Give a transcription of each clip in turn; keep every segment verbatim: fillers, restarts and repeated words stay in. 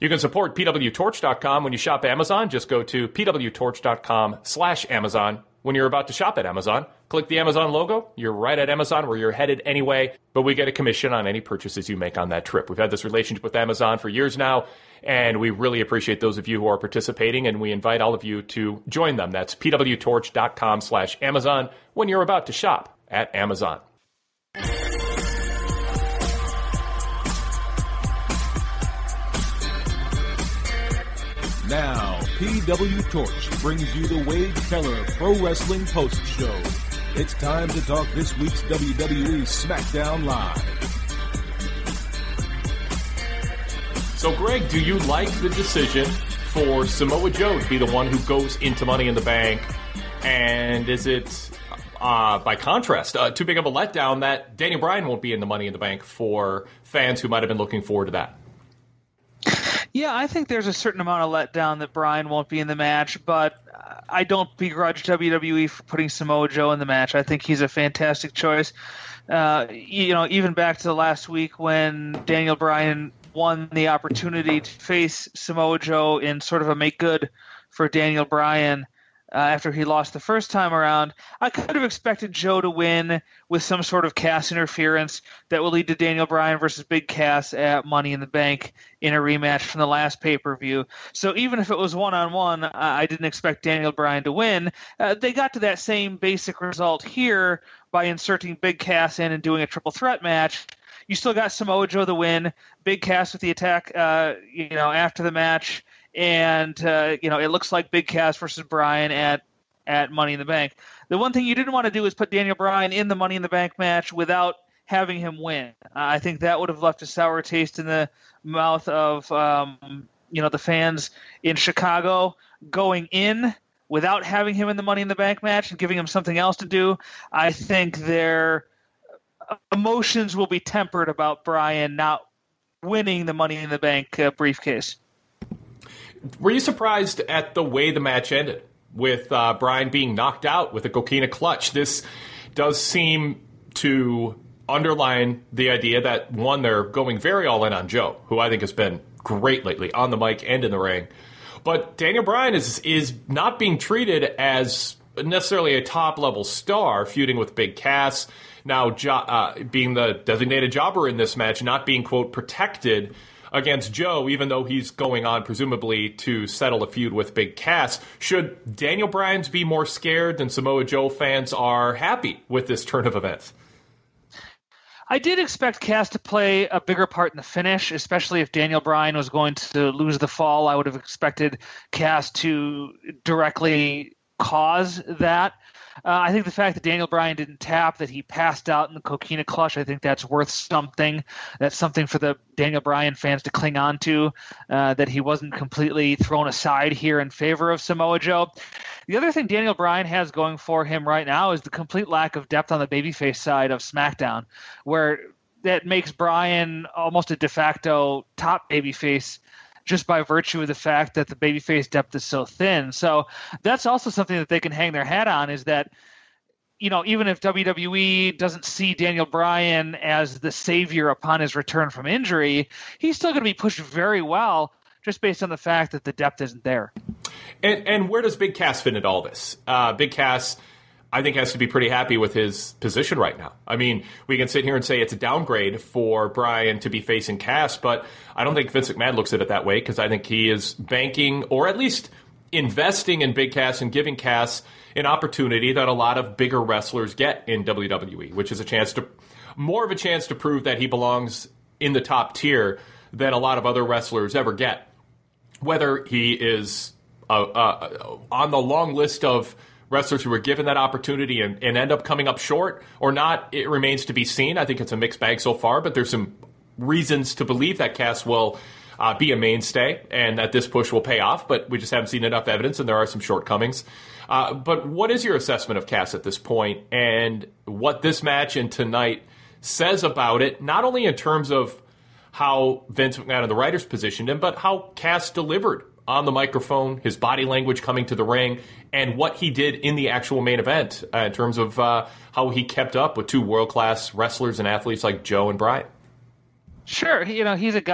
You can support P W Torch dot com when you shop Amazon. Just go to P W Torch dot com slash Amazon. When you're about to shop at Amazon, click the Amazon logo. You're right at Amazon where you're headed anyway, but we get a commission on any purchases you make on that trip. We've had this relationship with Amazon for years now, and we really appreciate those of you who are participating, and we invite all of you to join them. That's P W Torch dot com slash Amazon when you're about to shop at Amazon. Now, P W Torch brings you the Wade Keller Pro Wrestling Post Show. It's time to talk this week's W W E SmackDown Live. So, Greg, do you like the decision for Samoa Joe to be the one who goes into Money in the Bank? And is it, uh, by contrast, uh, too big of a letdown that Daniel Bryan won't be in the Money in the Bank for fans who might have been looking forward to that? Yeah, I think there's a certain amount of letdown that Bryan won't be in the match, but I don't begrudge W W E for putting Samoa Joe in the match. I think he's a fantastic choice. Uh, you know, even back to the last week when Daniel Bryan won the opportunity to face Samoa Joe in sort of a make good for Daniel Bryan uh, after he lost the first time around, I could have expected Joe to win with some sort of Cass interference that will lead to Daniel Bryan versus Big Cass at Money in the Bank in a rematch from the last pay-per-view. So even if it was one-on-one, uh, I didn't expect Daniel Bryan to win. Uh, they got to that same basic result here by inserting Big Cass in and doing a triple threat match. You still got Samoa Joe the win, Big Cass with the attack, uh, you know, after the match, and uh, you know, it looks like Big Cass versus Bryan at at Money in the Bank. The one thing you didn't want to do is put Daniel Bryan in the Money in the Bank match without having him win. Uh, I think that would have left a sour taste in the mouth of um, you know, the fans in Chicago. Going in without having him in the Money in the Bank match and giving him something else to do, I think their emotions will be tempered about Bryan not winning the Money in the Bank uh, briefcase. Were you surprised at the way the match ended, with uh, Bryan being knocked out with a coquina clutch? This does seem to underline the idea that, one, they're going very all in on Joe, who I think has been great lately on the mic and in the ring. But Daniel Bryan is is not being treated as necessarily a top-level star, feuding with Big Cass, now jo- uh, being the designated jobber in this match, not being, quote, protected against Joe, even though he's going on, presumably, to settle a feud with Big Cass. Should Daniel Bryan's be more scared than Samoa Joe fans are happy with this turn of events? I did expect Cass to play a bigger part in the finish, especially if Daniel Bryan was going to lose the fall. I would have expected Cass to directly cause that. Uh, I think the fact that Daniel Bryan didn't tap, that he passed out in the coquina clutch, I think that's worth something. That's something for the Daniel Bryan fans to cling on to, uh, that he wasn't completely thrown aside here in favor of Samoa Joe. The other thing Daniel Bryan has going for him right now is the complete lack of depth on the babyface side of SmackDown, where that makes Bryan almost a de facto top babyface just by virtue of the fact that the babyface depth is so thin. So that's also something that they can hang their hat on, is that, you know, even if W W E doesn't see Daniel Bryan as the savior upon his return from injury, he's still going to be pushed very well just based on the fact that the depth isn't there. And, and where does Big Cass fit into all this? Uh, Big Cass, I think, has to be pretty happy with his position right now. I mean, we can sit here and say it's a downgrade for Bryan to be facing Cass, but I don't think Vince McMahon looks at it that way, because I think he is banking, or at least investing in Big Cass and giving Cass an opportunity that a lot of bigger wrestlers get in W W E, which is a chance to, more of a chance to prove that he belongs in the top tier than a lot of other wrestlers ever get. Whether he is uh, uh, on the long list of wrestlers who were given that opportunity and, and end up coming up short or not, it remains to be seen. I think it's a mixed bag so far, but there's some reasons to believe that Cass will uh, be a mainstay and that this push will pay off, but we just haven't seen enough evidence, and there are some shortcomings. Uh, but what is your assessment of Cass at this point, and what this match and tonight says about it, not only in terms of how Vince McMahon and the writers positioned him, but how Cass delivered on the microphone, his body language coming to the ring, and what he did in the actual main event uh, in terms of uh, how he kept up with two world-class wrestlers and athletes like Joe and Bryan? Sure. You know, he's a guy who's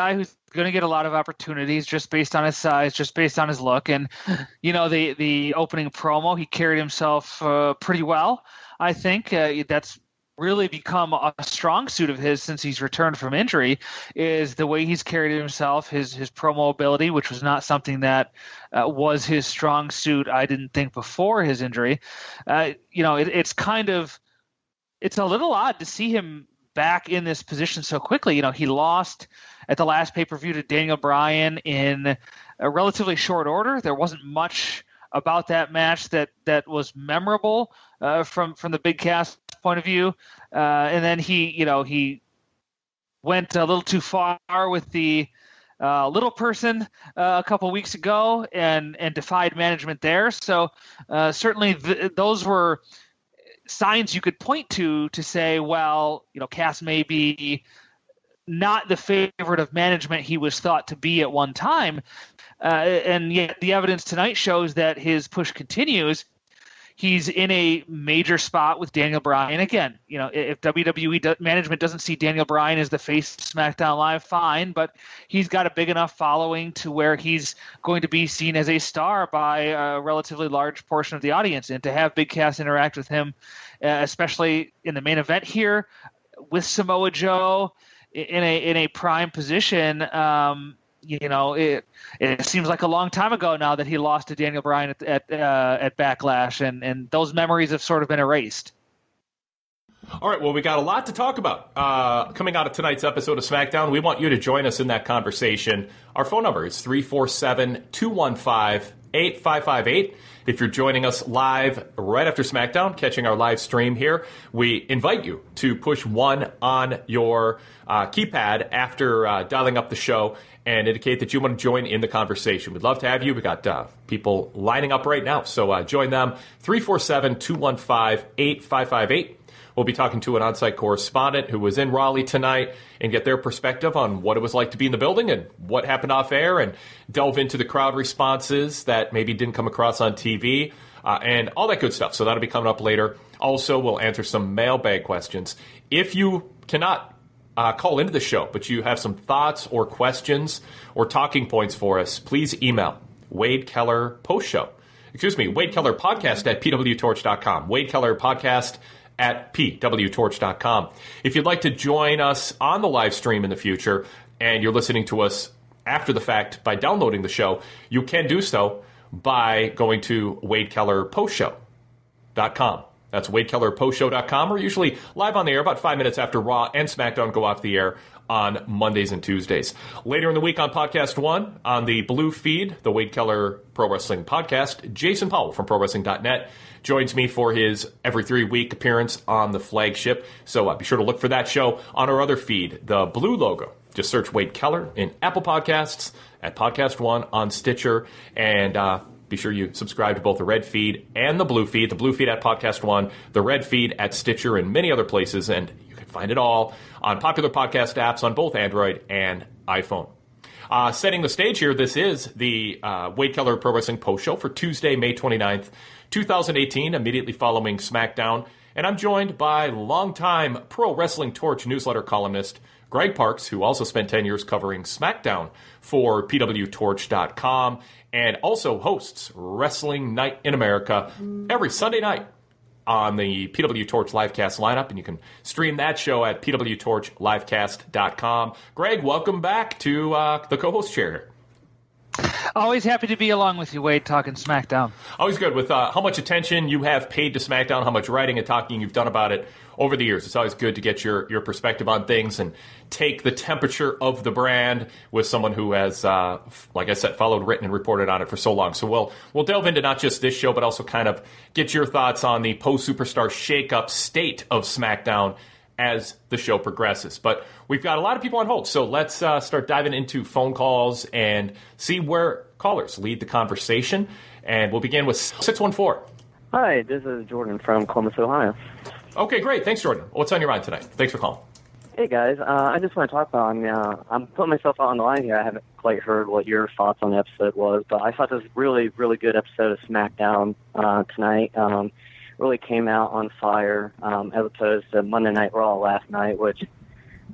going to get a lot of opportunities just based on his size, just based on his look. And, you know, the, the opening promo, he carried himself uh, pretty well, I think. Uh, that's really become a strong suit of his since he's returned from injury, is the way he's carried himself, his his promo ability, which was not something that uh, was his strong suit, I didn't think, before his injury. Uh, you know, it, it's kind of – it's a little odd to see him back in this position so quickly. You know, he lost at the last pay-per-view to Daniel Bryan in a relatively short order. There wasn't much about that match that, that was memorable uh, from, from the Big Cass point of view. Uh, and then he, you know, he went a little too far with the uh, little person uh, a couple weeks ago and, and defied management there. So uh, certainly th- those were signs you could point to to say, well, you know, Cass may be not the favorite of management he was thought to be at one time. Uh, and yet the evidence tonight shows that his push continues. He's in a major spot with Daniel Bryan. Again, you know, if W W E do- management doesn't see Daniel Bryan as the face of SmackDown Live, fine, but he's got a big enough following to where he's going to be seen as a star by a relatively large portion of the audience. And to have Big Cass interact with him, uh, especially in the main event here with Samoa Joe in a in a prime position, um, you know, it it seems like a long time ago now that he lost to Daniel Bryan at at, uh, at Backlash, and, and those memories have sort of been erased. All right, well, we got a lot to talk about uh, coming out of tonight's episode of SmackDown. We want you to join us in that conversation. Our phone number is three four seven, two one five, eight five five eight. If you're joining us live right after SmackDown, catching our live stream here, we invite you to push one on your uh, keypad after uh, dialing up the show and indicate that you want to join in the conversation. We'd love to have you. We got uh, people lining up right now, so uh, join them. three four seven, two one five, eight five five eight. We'll be talking to an on-site correspondent who was in Raleigh tonight and get their perspective on what it was like to be in the building and what happened off air, and delve into the crowd responses that maybe didn't come across on T V uh, and all that good stuff. So that'll be coming up later. Also, we'll answer some mailbag questions. If you cannot uh, call into the show, but you have some thoughts or questions or talking points for us, please email Wade Keller Post Show. Excuse me, Wade Keller Podcast at p w torch dot com. Wade Keller Podcast at p w torch dot com. If you'd like to join us on the live stream in the future and you're listening to us after the fact by downloading the show, you can do so by going to wade keller post show dot com. That's wade keller post show dot com. We're usually live on the air about five minutes after Raw and SmackDown go off the air on Mondays and Tuesdays. Later in the week on Podcast One, on the blue feed, the Wade Keller Pro Wrestling Podcast, Jason Powell from pro wrestling dot net joins me for his every three-week appearance on the flagship. So uh, be sure to look for that show on our other feed, the blue logo. Just search Wade Keller in Apple Podcasts, at Podcast One, on Stitcher, and uh, be sure you subscribe to both the red feed and the blue feed. The blue feed at Podcast One, the red feed at Stitcher, and many other places, and you can find it all on popular podcast apps on both Android and iPhone. Uh, setting the stage here, this is the uh, Wade Keller Pro Wrestling Post Show for Tuesday, May twenty-ninth, twenty eighteen, immediately following SmackDown. And I'm joined by longtime Pro Wrestling Torch newsletter columnist Greg Parks, who also spent ten years covering SmackDown for p w torch dot com and also hosts Wrestling Night in America every Sunday night on the P W Torch Livecast lineup, and you can stream that show at p w torch livecast dot com. Greg, welcome back to uh, the co-host chair here. Always happy to be along with you, Wade, talking SmackDown. Always good with uh, how much attention you have paid to SmackDown, how much writing and talking you've done about it over the years. It's always good to get your, your perspective on things and take the temperature of the brand with someone who has, uh, like I said, followed, written, and reported on it for so long. So we'll we'll delve into not just this show, but also kind of get your thoughts on the post-Superstar shakeup state of SmackDown as the show progresses. But we've got a lot of people on hold, so let's uh, start diving into phone calls and see where callers lead the conversation. And we'll begin with six one four. Hi, this is Jordan from Columbus, Ohio. Okay, great. Thanks, Jordan. What's on your mind tonight? Thanks for calling. Hey, guys. Uh, I just want to talk about, I mean, uh, I'm putting myself out on the line here. I haven't quite heard what your thoughts on the episode was, but I thought this was a really, really good episode of SmackDown uh, tonight. Um, really came out on fire um, as opposed to Monday Night Raw last night, which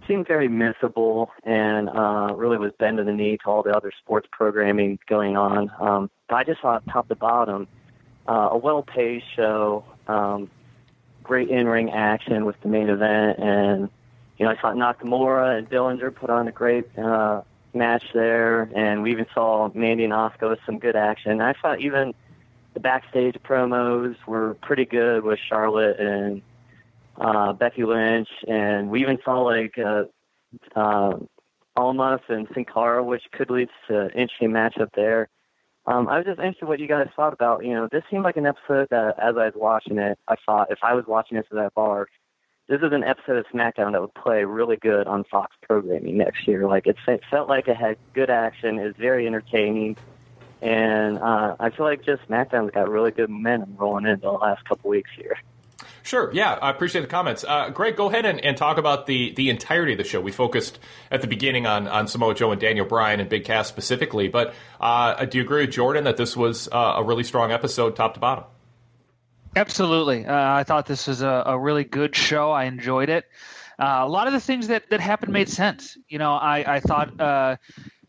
seemed very missable and uh, really was bending the knee to all the other sports programming going on. Um, but I just thought top to bottom, uh, a well-paced show, um, great in-ring action with the main event, and you know I thought Nakamura and Dillinger put on a great uh, match there, and we even saw Mandy and Asuka with some good action. I thought even the backstage promos were pretty good with Charlotte and uh, Becky Lynch, and we even saw like uh, uh, Almas and Sin Cara, which could lead to an interesting matchup there. Um, I was just interested what you guys thought about. You know, this seemed like an episode that, as I was watching it, I thought if I was watching this at that bar, this is an episode of SmackDown that would play really good on Fox programming next year. Like it, it felt like it had good action, it was very entertaining, and uh, I feel like just SmackDown's got really good momentum rolling into the last couple weeks here. Sure, yeah, I appreciate the comments. Uh, Greg, go ahead and, and talk about the, the entirety of the show. We focused at the beginning on, on Samoa Joe and Daniel Bryan and Big Cass specifically, but uh, do you agree with Jordan that this was uh, a really strong episode top to bottom? Absolutely. Uh, I thought this was a, a really good show. I enjoyed it. Uh, a lot of the things that, that happened made sense. You know, I, I thought uh,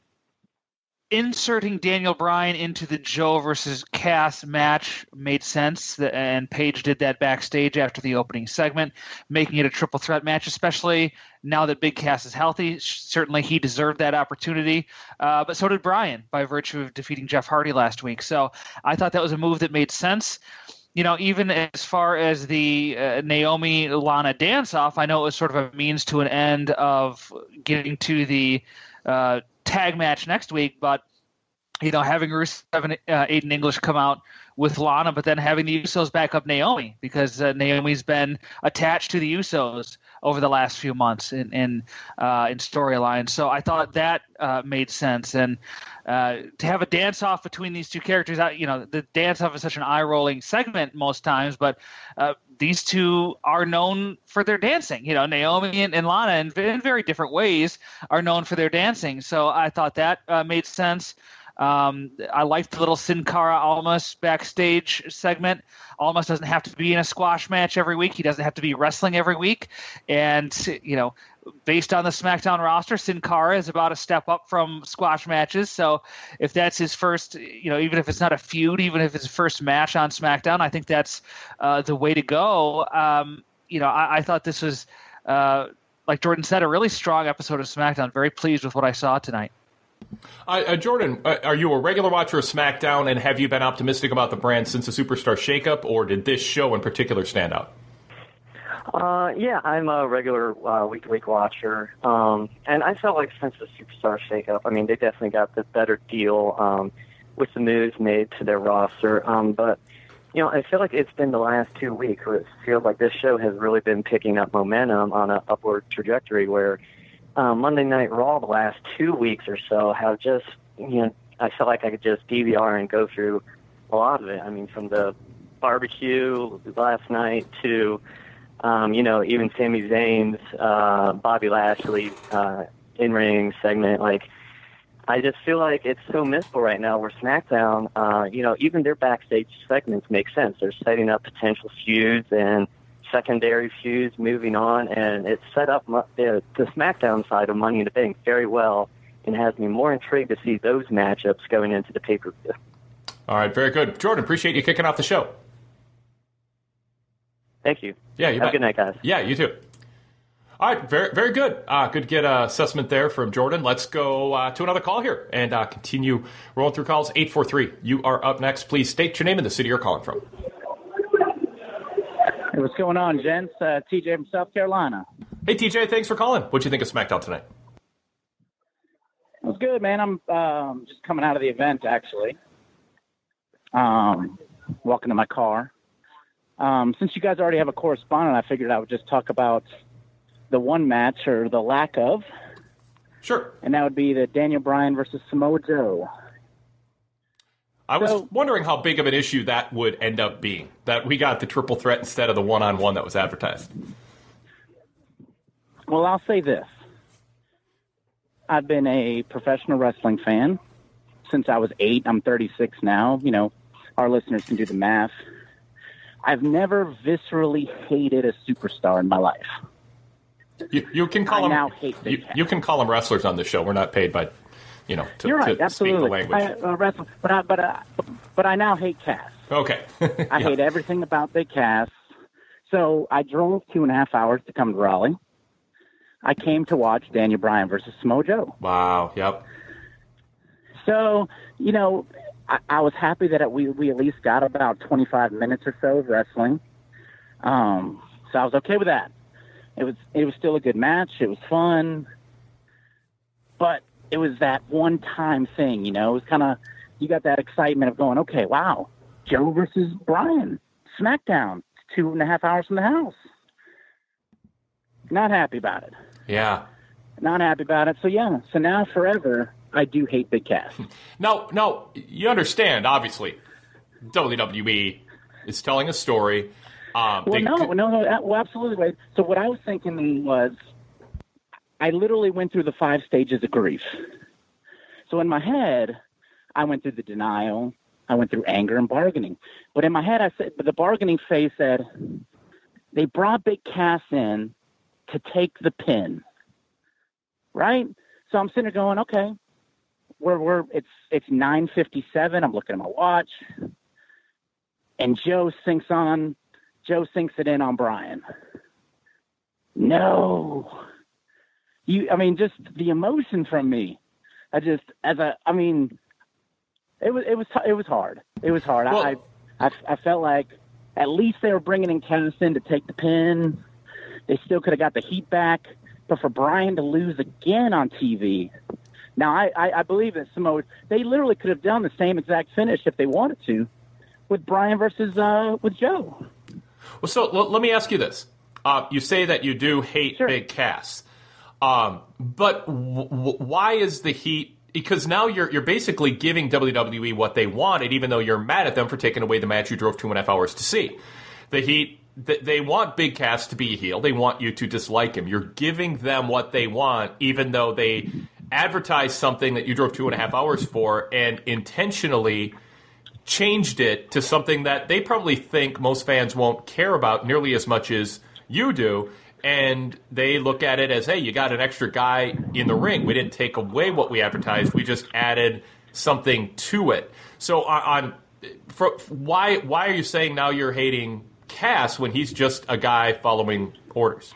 inserting Daniel Bryan into the Joe versus Cass match made sense, and Paige did that backstage after the opening segment, making it a triple threat match, especially now that Big Cass is healthy. Certainly he deserved that opportunity, uh, but so did Bryan by virtue of defeating Jeff Hardy last week. So I thought that was a move that made sense. You know, even as far as the uh, Naomi-Lana dance-off, I know it was sort of a means to an end of getting to the uh, tag match next week, but, you know, having Rusev and uh, Aiden English come out with Lana, but then having the Usos back up Naomi, because uh, Naomi's been attached to the Usos over the last few months in in, uh, in storylines. So I thought that uh, made sense. And uh, to have a dance-off between these two characters, you know, the dance-off is such an eye-rolling segment most times, but uh, these two are known for their dancing. You know, Naomi and, and Lana, in, in very different ways, are known for their dancing. So I thought that uh, made sense. Um, I liked the little Sin Cara Almas backstage segment. Almas doesn't have to be in a squash match every week. He doesn't have to be wrestling every week. And, you know, based on the SmackDown roster, Sin Cara is about a step up from squash matches. So if that's his first, you know, even if it's not a feud, even if it's his first match on SmackDown, I think that's uh, the way to go. Um, you know, I, I thought this was, uh, like Jordan said, a really strong episode of SmackDown. Very pleased with what I saw tonight. Uh, uh, Jordan, uh, are you a regular watcher of SmackDown, and have you been optimistic about the brand since the Superstar shakeup, or did this show in particular stand out? Uh, yeah, I'm a regular uh, week-to-week watcher, um, and I felt like since the Superstar shakeup, I mean, they definitely got the better deal um, with the moves made to their roster. Um, but you know, I feel like it's been the last two weeks where it feels like this show has really been picking up momentum on an upward trajectory where. Uh, Monday Night Raw the last two weeks or so have just, you know, I felt like I could just D V R and go through a lot of it. I mean, from the barbecue last night to, um, you know, even Sami Zayn's uh, Bobby Lashley uh, in-ring segment. Like, I just feel like it's so missable right now where SmackDown, uh, you know, even their backstage segments make sense. They're setting up potential feuds and secondary feuds moving on, and it's set up uh, the SmackDown side of Money in the Bank very well, and has me more intrigued to see those matchups going into the pay-per-view. All right, very good. Jordan, appreciate you kicking off the show. Thank you. Yeah, you Have bet. a good night, guys. Yeah, you too. All right, very very good. Uh, good to get an assessment there from Jordan. Let's go uh, to another call here and uh, continue rolling through calls. eight four three, you are up next. Please state your name and the city you're calling from. Hey, what's going on, gents? Uh, T J from South Carolina. Hey, T J, thanks for calling. What'd you think of SmackDown tonight? It was good, man. I'm um, just coming out of the event, actually. Um, walking to my car. Um, since you guys already have a correspondent, I figured I would just talk about the one match, or the lack of. Sure. And that would be the Daniel Bryan versus Samoa Joe. I was so, wondering how big of an issue that would end up being, that we got the triple threat instead of the one-on-one that was advertised. Well, I'll say this. I've been a professional wrestling fan since I was eight. I'm thirty-six now. You know, our listeners can do the math. I've never viscerally hated a superstar in my life. You, you can call I them. now hate Big you, Cass. you can call them wrestlers on the show. We're not paid by, you know, to, You're right, to speak the absolutely. language. I, uh, wrestle, but I, but uh, but I now hate Cass. Okay. I Yeah. hate everything about Big Cass. So I drove two and a half hours to come to Raleigh. I came to watch Daniel Bryan versus Samoa Joe. Wow. Yep. So, you know, I, I was happy that we we at least got about twenty-five minutes or so of wrestling. Um, so I was okay with that. It was it was still a good match. It was fun, but it was that one time thing. You know, it was kind of you got that excitement of going, okay, wow, Joe versus Bryan, SmackDown, two and a half hours from the house. Not happy about it. Yeah. Not happy about it. So yeah. So now forever, I do hate Big Cass. Now, now you understand. Obviously, W W E is telling a story. Um, Well, they no, could- no, no, a- well, absolutely. Wade. So what I was thinking was, I literally went through the five stages of grief. So in my head, I went through the denial, I went through anger and bargaining. But in my head, I said, but the bargaining phase said, they brought Big Cass in to take the pin, right? So I'm sitting there going, okay, we're we're it's it's nine fifty-seven. I'm looking at my watch, and Joe sinks on. Joe sinks it in on Bryan. No. You, I mean, just the emotion from me. I just, as a, I mean, it was, it was, it was hard. It was hard. Well, I, I, I felt like at least they were bringing in Cass in to take the pin. They still could have got the heat back, but for Bryan to lose again on T V. Now, I, I, I believe that Samoa, they literally could have done the same exact finish if they wanted to with Bryan versus, uh, with Joe. Well, so l- let me ask you this. Uh, you say that you do hate Sure. Big Cass. Um, but w- w- why is the heat? Because now you're you're basically giving W W E what they wanted, even though you're mad at them for taking away the match you drove two and a half hours to see. The Heat, th- they want Big Cass to be a heel. They want you to dislike him. You're giving them what they want, even though they advertised something that you drove two and a half hours for and intentionally changed it to something that they probably think most fans won't care about nearly as much as you do. And they look at it as, hey, you got an extra guy in the ring. We didn't take away what we advertised. We just added something to it. So on, on for, why why are you saying now you're hating Cass when he's just a guy following orders?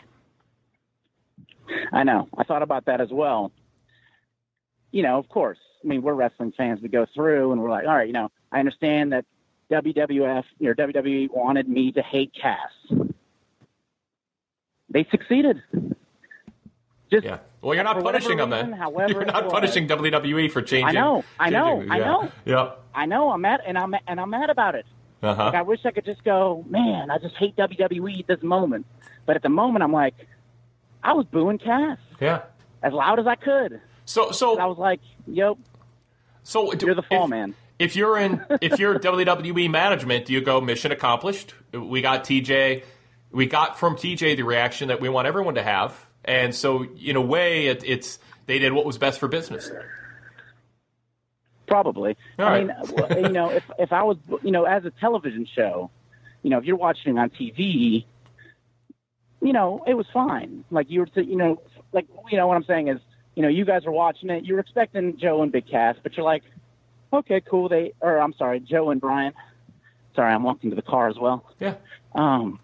I know. I thought about that as well. You know, of course. I mean, we're wrestling fans. We go through and we're like, all right, you know, I understand that W W F or W W E wanted me to hate Cass. They succeeded. Just Yeah. Well, you're not for punishing them whatever then. reason, however You're it not was. punishing W W E for changing. I know. I know. changing- I yeah. know. Yeah. I know. I'm mad, and I'm and I'm mad about it. Uh-huh. Like, I wish I could just go, man, I just hate W W E at this moment. But at the moment, I'm like, I was booing Cass Yeah. as loud as I could. So so I was like, yep, so do- you're the fall if, man. If you're in, if you're W W E management, do you go mission accomplished? We got T J, we got from T J the reaction that we want everyone to have, and so in a way, it, it's they did what was best for business. Probably. All I right. mean, well, you know, if if I was, you know, as a television show, you know, if you're watching on T V, you know, it was fine. Like you were, to, you know, like you know what I'm saying is, you know, you guys are watching it, you're expecting Joe and Big Cass, but you're like, okay, cool. They, or I'm sorry, Joe and Bryan. Sorry, I'm walking to the car as well. Yeah. Um,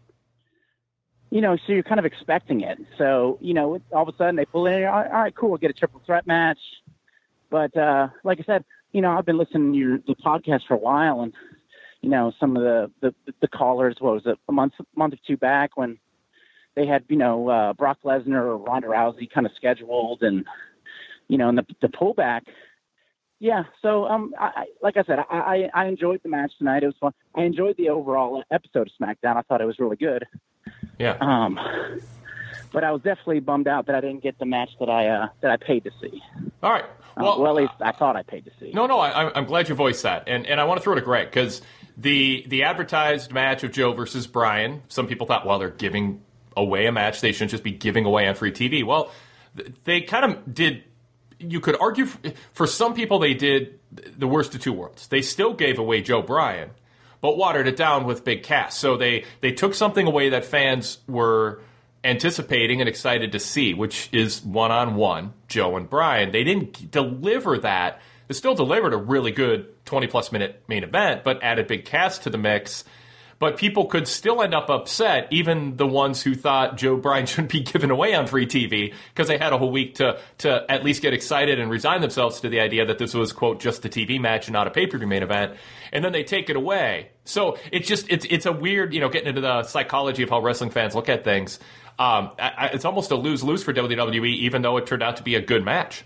you know, so you're kind of expecting it. So, you know, all of a sudden they pull in, all right, cool, we'll get a triple threat match. But uh, like I said, you know, I've been listening to your the podcast for a while, and you know, some of the the, the callers, what was it, a month month or two back when they had, you know, uh, Brock Lesnar or Ronda Rousey kind of scheduled, and you know, and the the pullback. Yeah, so um, I, I like I said, I, I I enjoyed the match tonight. It was fun. I enjoyed the overall episode of SmackDown. I thought it was really good. Yeah. Um, but I was definitely bummed out that I didn't get the match that I uh, that I paid to see. All right. Uh, Well, well, at least I thought I paid to see. No, no, I, I'm glad you voiced that, and and I want to throw it to Greg because the the advertised match of Joe versus Bryan. Some people thought, well, they're giving away a match; they shouldn't just be giving away on free T V. Well, th- they kind of did. You could argue for, for some people they did the worst of two worlds. They still gave away Joe Bryan, but watered it down with Big Cass. So they they took something away that fans were anticipating and excited to see, which is one-on-one Joe and Bryan. They didn't deliver that. They still delivered a really good twenty-plus minute main event, but added Big Cass to the mix. But people could still end up upset, even the ones who thought Joe Bryan shouldn't be given away on free T V, because they had a whole week to to at least get excited and resign themselves to the idea that this was, quote, just a T V match and not a pay-per-view main event. And then they take it away. So it's just, it's it's a weird, you know, getting into the psychology of how wrestling fans look at things. Um, I, it's almost a lose-lose for W W E, even though it turned out to be a good match.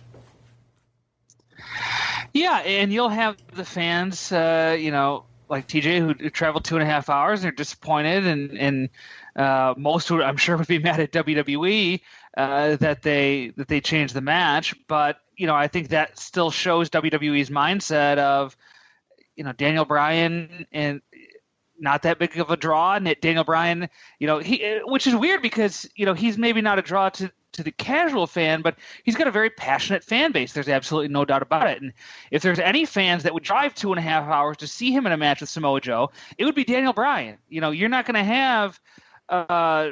Yeah, and you'll have the fans, uh, you know, like T J, who traveled two and a half hours, and they're disappointed, and and uh, most would, I'm sure, would be mad at W W E uh, that they that they changed the match. But you know, I think that still shows W W E's mindset of, you know, Daniel Bryan and not that big of a draw, and Daniel Bryan, you know, he which is weird because you know he's maybe not a draw to. to the casual fan, but he's got a very passionate fan base. There's absolutely no doubt about it. And if there's any fans that would drive two and a half hours to see him in a match with Samoa Joe, it would be Daniel Bryan. You know, you're not going to have uh,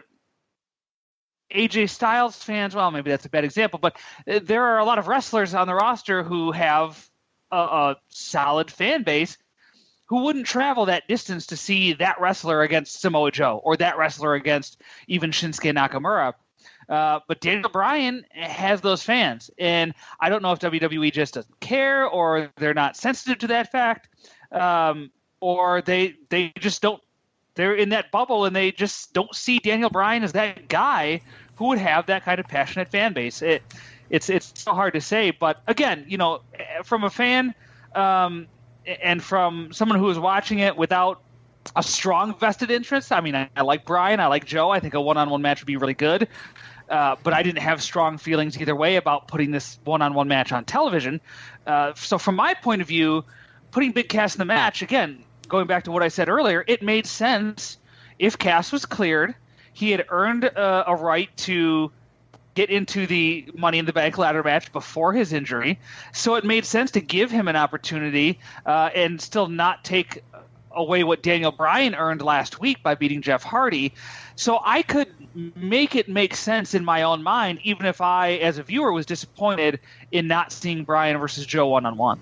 A J Styles fans. Well, maybe that's a bad example, but there are a lot of wrestlers on the roster who have a, a solid fan base who wouldn't travel that distance to see that wrestler against Samoa Joe or that wrestler against even Shinsuke Nakamura. Uh, but Daniel Bryan has those fans, and I don't know if W W E just doesn't care, or they're not sensitive to that fact, um, or they they just don't. They're in that bubble, and they just don't see Daniel Bryan as that guy who would have that kind of passionate fan base. It it's it's so hard to say, but again, you know, from a fan um, and from someone who is watching it without a strong vested interest. I mean, I, I like Bryan, I like Joe. I think a one-on-one match would be really good. Uh, but I didn't have strong feelings either way about putting this one-on-one match on television. Uh, so from my point of view, putting Big Cass in the match, again, going back to what I said earlier, it made sense if Cass was cleared. He had earned uh, a right to get into the Money in the Bank ladder match before his injury. So it made sense to give him an opportunity uh, and still not take away what Daniel Bryan earned last week by beating Jeff Hardy. So I could make it make sense in my own mind, even if I, as a viewer, was disappointed in not seeing Bryan versus Joe one-on-one.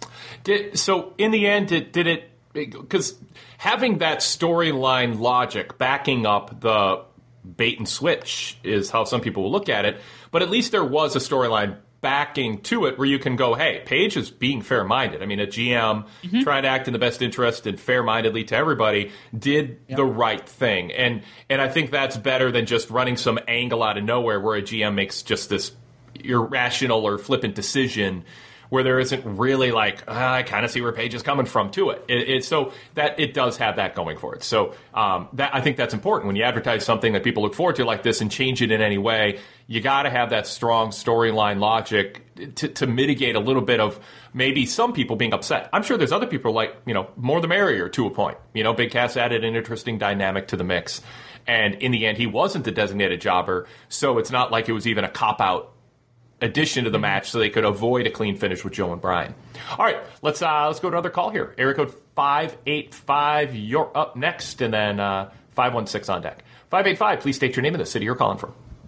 Did, so in the end, did, did it – because having that storyline logic backing up the bait and switch is how some people will look at it, but at least there was a storyline backing to it where you can go, hey, Paige is being fair-minded. I mean, a G M mm-hmm. trying to act in the best interest and fair-mindedly to everybody did yep. the right thing. And and I think that's better than just running some angle out of nowhere where a G M makes just this irrational or flippant decision where there isn't really like, uh, I kind of see where Paige is coming from to it. It, it. So that it does have that going for it. So um, that I think that's important. When you advertise something that people look forward to like this and change it in any way, you got to have that strong storyline logic to, to mitigate a little bit of maybe some people being upset. I'm sure there's other people like, you know, more the merrier to a point. You know, Big Cass added an interesting dynamic to the mix. And in the end, he wasn't the designated jobber. So it's not like it was even a cop-out addition to the match so they could avoid a clean finish with Joe and Bryan. All right, let's uh, let's go to another call here. Area code five eight five, you're up next, and then uh, five one six on deck. five eight five, please state your name and the city you're calling from.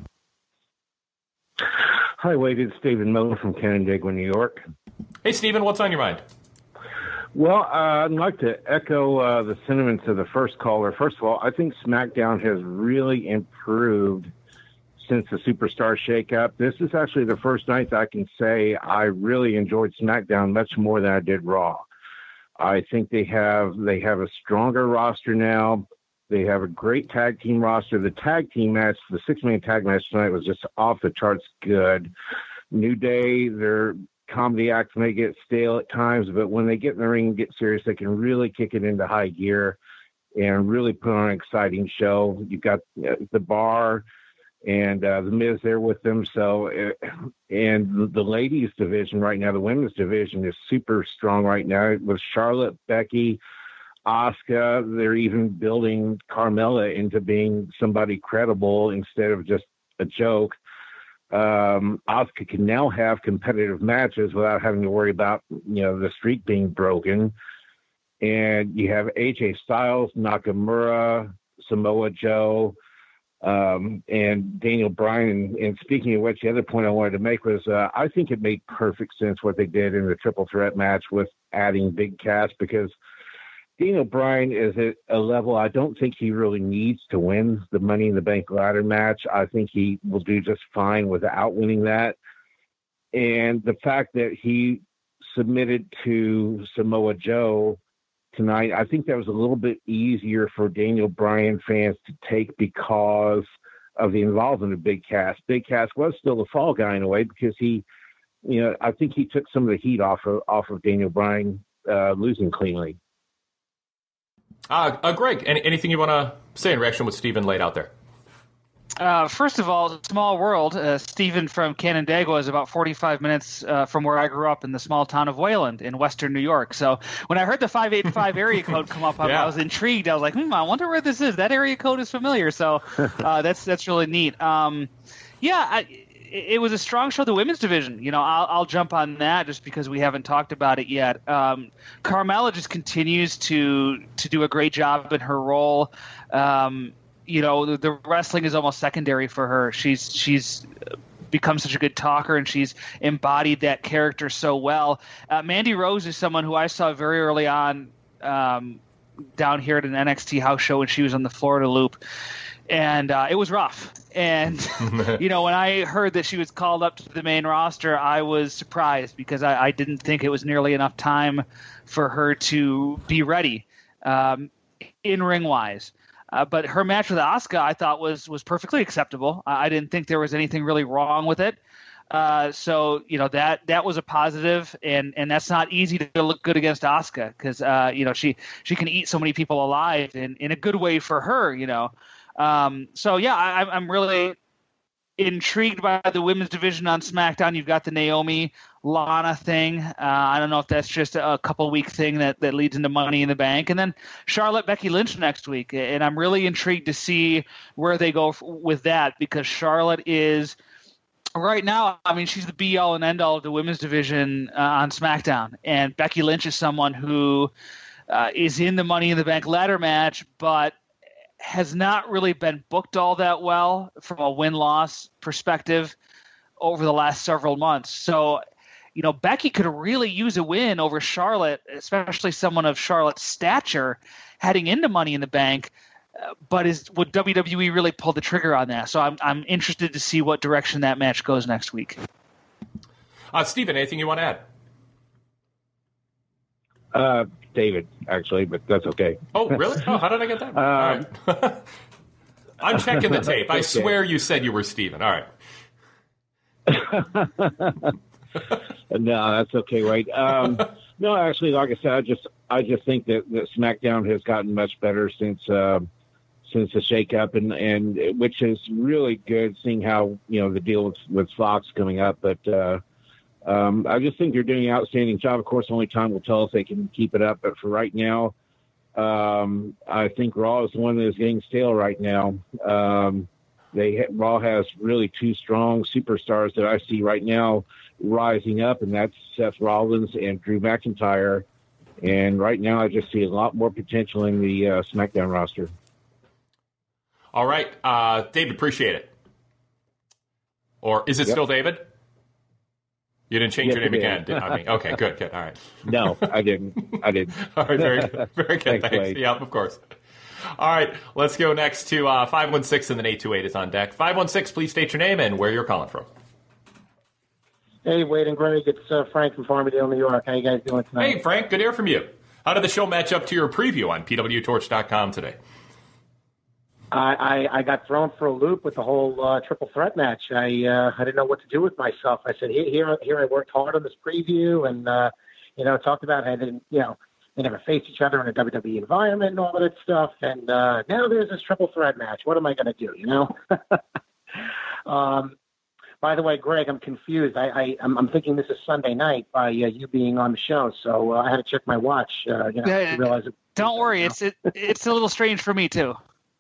Hi, Wade. It's Stephen Miller from Canandaigua, New York. Hey, Stephen, what's on your mind? Well, uh, I'd like to echo uh, the sentiments of the first caller. First of all, I think SmackDown has really improved since the Superstar shakeup. This is actually the first night that I can say I really enjoyed SmackDown much more than I did Raw. I think they have they have a stronger roster now. They have a great tag team roster. The tag team match, the six-man tag match tonight was just off the charts good. New Day, their comedy acts may get stale at times, but when they get in the ring and get serious, they can really kick it into high gear and really put on an exciting show. You've got uh, the Bar and uh, the Miz there with them. So, uh, and the ladies division right now, the women's division is super strong right now with Charlotte, Becky, Asuka. They're even building Carmella into being somebody credible instead of just a joke. Um, Asuka can now have competitive matches without having to worry about, you know, the streak being broken. And you have A J Styles, Nakamura, Samoa Joe, Um, and Daniel Bryan, and, and speaking of which, the other point I wanted to make was uh, I think it made perfect sense what they did in the triple threat match with adding Big Cass, because Daniel Bryan is at a level I don't think he really needs to win the Money in the Bank ladder match. I think he will do just fine without winning that. And the fact that he submitted to Samoa Joe tonight, I think that was a little bit easier for Daniel Bryan fans to take because of the involvement of Big Cass. Big Cass was still the fall guy in a way, because he, you know, I think he took some of the heat off of off of Daniel Bryan uh, losing cleanly. Uh, uh, Greg, any, anything you want to say in reaction to what Steven laid out there? Uh, first of all, small world. Uh, Stephen from Canandaigua is about forty-five minutes uh, from where I grew up in the small town of Wayland in western New York. So when I heard the five eight five area code come up, I, yeah. I was intrigued. I was like, hmm, I wonder where this is. That area code is familiar. So uh, that's that's really neat. Um, yeah, I, it was a strong show, the women's division. You know, I'll, I'll jump on that just because we haven't talked about it yet. Um, Carmella just continues to to do a great job in her role. Um, you know, the, the wrestling is almost secondary for her. She's she's become such a good talker, and she's embodied that character so well. Uh, Mandy Rose is someone who I saw very early on um, down here at an N X T house show when she was on the Florida Loop. And uh, it was rough. And, you know, when I heard that she was called up to the main roster, I was surprised because I, I didn't think it was nearly enough time for her to be ready um, in ring-wise. Uh, but her match with Asuka, I thought, was was perfectly acceptable. I, I didn't think there was anything really wrong with it. Uh, so, you know, that that was a positive, and, and that's not easy to look good against Asuka because, uh, you know, she, she can eat so many people alive in, in a good way for her, you know. Um, so, yeah, I, I'm really intrigued by the women's division on SmackDown. You've got the Naomi Lana thing. Uh, I don't know if that's just a couple week thing that, that leads into Money in the Bank. And then Charlotte Becky Lynch next week. And I'm really intrigued to see where they go f- with that because Charlotte is right now, I mean, she's the be all and end all of the women's division uh, on SmackDown. And Becky Lynch is someone who uh, is in the Money in the Bank ladder match, but has not really been booked all that well from a win-loss perspective over the last several months. So, you know, Becky could really use a win over Charlotte, especially someone of Charlotte's stature heading into Money in the Bank. Uh, but is would W W E really pull the trigger on that? So I'm I'm interested to see what direction that match goes next week. Uh, Steven, anything you want to add? Uh, David, actually, but that's okay. Oh, really? Oh, how did I get that? Um, All right. I'm checking the tape. I okay. swear you said you were Steven. All right. No, that's okay, right? Um, no, actually, like I said, I just I just think that, that SmackDown has gotten much better since uh, since the shakeup, and and which is really good. Seeing how you know the deal with, with Fox coming up, but. Uh, Um, I just think they're doing an outstanding job. Of course, only time will tell if they can keep it up. But for right now, um, I think Raw is the one that is getting stale right now. Um, they Raw has really two strong superstars that I see right now rising up, and that's Seth Rollins and Drew McIntyre. And right now, I just see a lot more potential in the uh, SmackDown roster. All right. Uh, David, appreciate it. Or is it yep. still David? You didn't change yes, your name again, did I mean, okay, good, good, all right. No, I didn't. I didn't. All right, very good, very good, thanks. thanks. Yeah, of course. All right, let's go next to uh, five one six and then eight two eight is on deck. five one six, please state your name and where you're calling from. Hey, Wade and Greg, it's uh, Frank from Farmingdale, New York. How you guys doing tonight? Hey, Frank, good to hear from you. How did the show match up to your preview on P W Torch dot com today? I, I, I got thrown for a loop with the whole uh, triple threat match. I uh, I didn't know what to do with myself. I said, here, here, here I worked hard on this preview and, uh, you know, talked about how they didn't, you know, they never faced each other in a W W E environment and all of that stuff. And uh, now there's this triple threat match. What am I going to do, you know? um, by the way, Greg, I'm confused. I, I, I'm, I'm thinking this is Sunday night by uh, you being on the show. So uh, I had to check my watch, uh, you know, yeah, to realize it. Don't worry. It's, it, it's a little strange for me, too.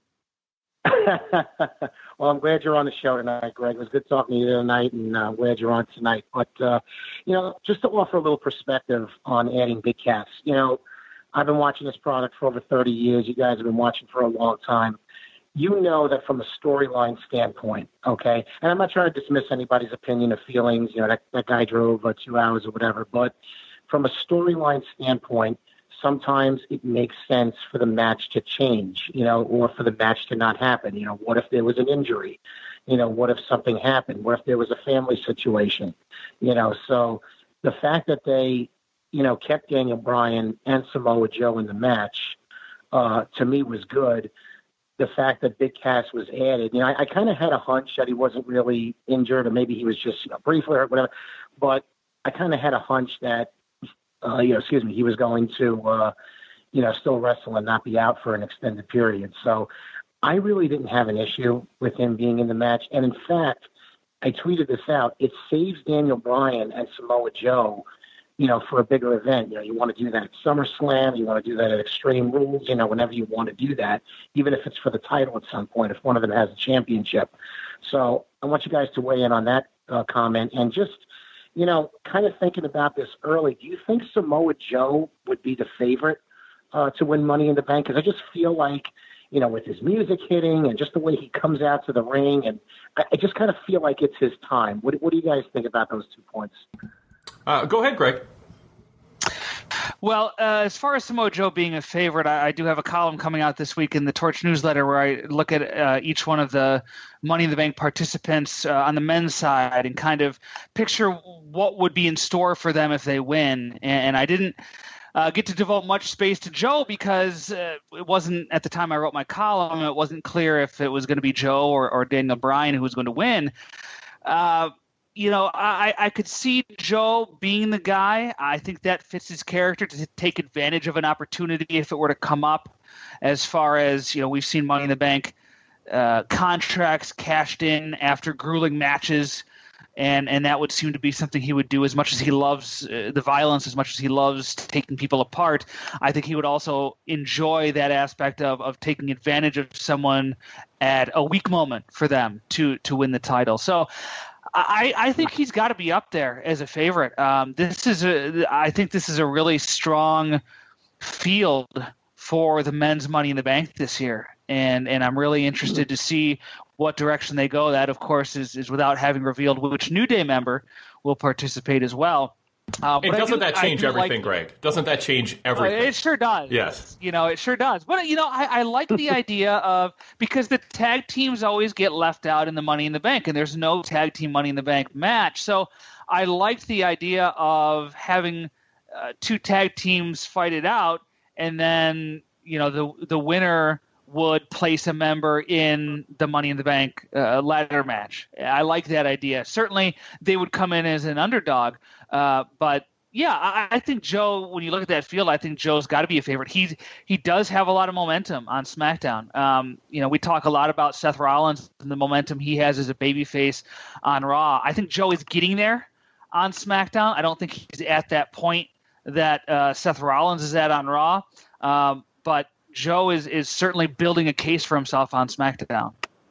Well, I'm glad you're on the show tonight, Greg. It was good talking to you tonight, and uh, I'm glad you're on tonight. But, uh, you know, just to offer a little perspective on adding Big Cass, you know, I've been watching this product for over thirty years. You guys have been watching for a long time. you know that from a storyline standpoint, okay, and I'm not trying to dismiss anybody's opinion or feelings, you know, that, that guy drove uh, two hours or whatever, but from a storyline standpoint, sometimes it makes sense for the match to change, you know, or for the match to not happen. You know, what if there was an injury? You know, what if something happened? What if there was a family situation? You know, so the fact that they, you know, kept Daniel Bryan and Samoa Joe in the match, uh, to me was good. The fact that Big Cass was added, you know, I, I kind of had a hunch that he wasn't really injured, or maybe he was just, you know, briefly hurt, whatever. But I kind of had a hunch that, uh, you know, excuse me, he was going to, uh, you know, still wrestle and not be out for an extended period. So I really didn't have an issue with him being in the match. And in fact, I tweeted this out. It saves Daniel Bryan and Samoa Joe, you know, for a bigger event. You know, you want to do that at SummerSlam, you want to do that at Extreme Rules, you know, whenever you want to do that, even if it's for the title at some point, if one of them has a championship. So I want you guys to weigh in on that uh, comment. And just, you know, kind of thinking about this early, do you think Samoa Joe would be the favorite uh, to win Money in the Bank? Because I just feel like, you know, with his music hitting and just the way he comes out to the ring, and I, I just kind of feel like it's his time. What, what do you guys think about those two points? Uh, go ahead, Greg. Well, uh, as far as Samoa Joe being a favorite, I, I do have a column coming out this week in the Torch newsletter where I look at uh, each one of the Money in the Bank participants uh, on the men's side and kind of picture what would be in store for them if they win. And, and I didn't uh, get to devote much space to Joe because uh, it wasn't, at the time I wrote my column, it wasn't clear if it was going to be Joe or, or Daniel Bryan who was going to win. Uh, You know, I, I could see Joe being the guy. I think that fits his character to take advantage of an opportunity if it were to come up. As far as, you know, we've seen Money in the Bank uh, contracts cashed in after grueling matches, and, and that would seem to be something he would do as much as he loves uh, the violence, as much as he loves taking people apart. I think he would also enjoy that aspect of, of taking advantage of someone at a weak moment for them to, to win the title. So I, I think he's got to be up there as a favorite. Um, this is a, I think this is a really strong field for the men's Money in the Bank this year, and and I'm really interested to see what direction they go. That, of course, is, is without having revealed which New Day member will participate as well. Uh, and doesn't do, that change everything, like, Greg? Doesn't that change everything? It sure does. Yes. You know, it sure does. But, you know, I, I like the idea of – because the tag teams always get left out in the Money in the Bank, and there's no tag team Money in the Bank match. So I liked the idea of having uh, two tag teams fight it out, and then, you know, the the winner would place a member in the Money in the Bank uh, ladder match. I like that idea. Certainly they would come in as an underdog, uh, but yeah, I, I think Joe, when you look at that field, I think Joe's got to be a favorite. He he does have a lot of momentum on SmackDown. Um, you know, we talk a lot about Seth Rollins and the momentum he has as a babyface on Raw. I think Joe is getting there on SmackDown. I don't think he's at that point that uh, Seth Rollins is at on Raw, um, but Joe is, is certainly building a case for himself on SmackDown.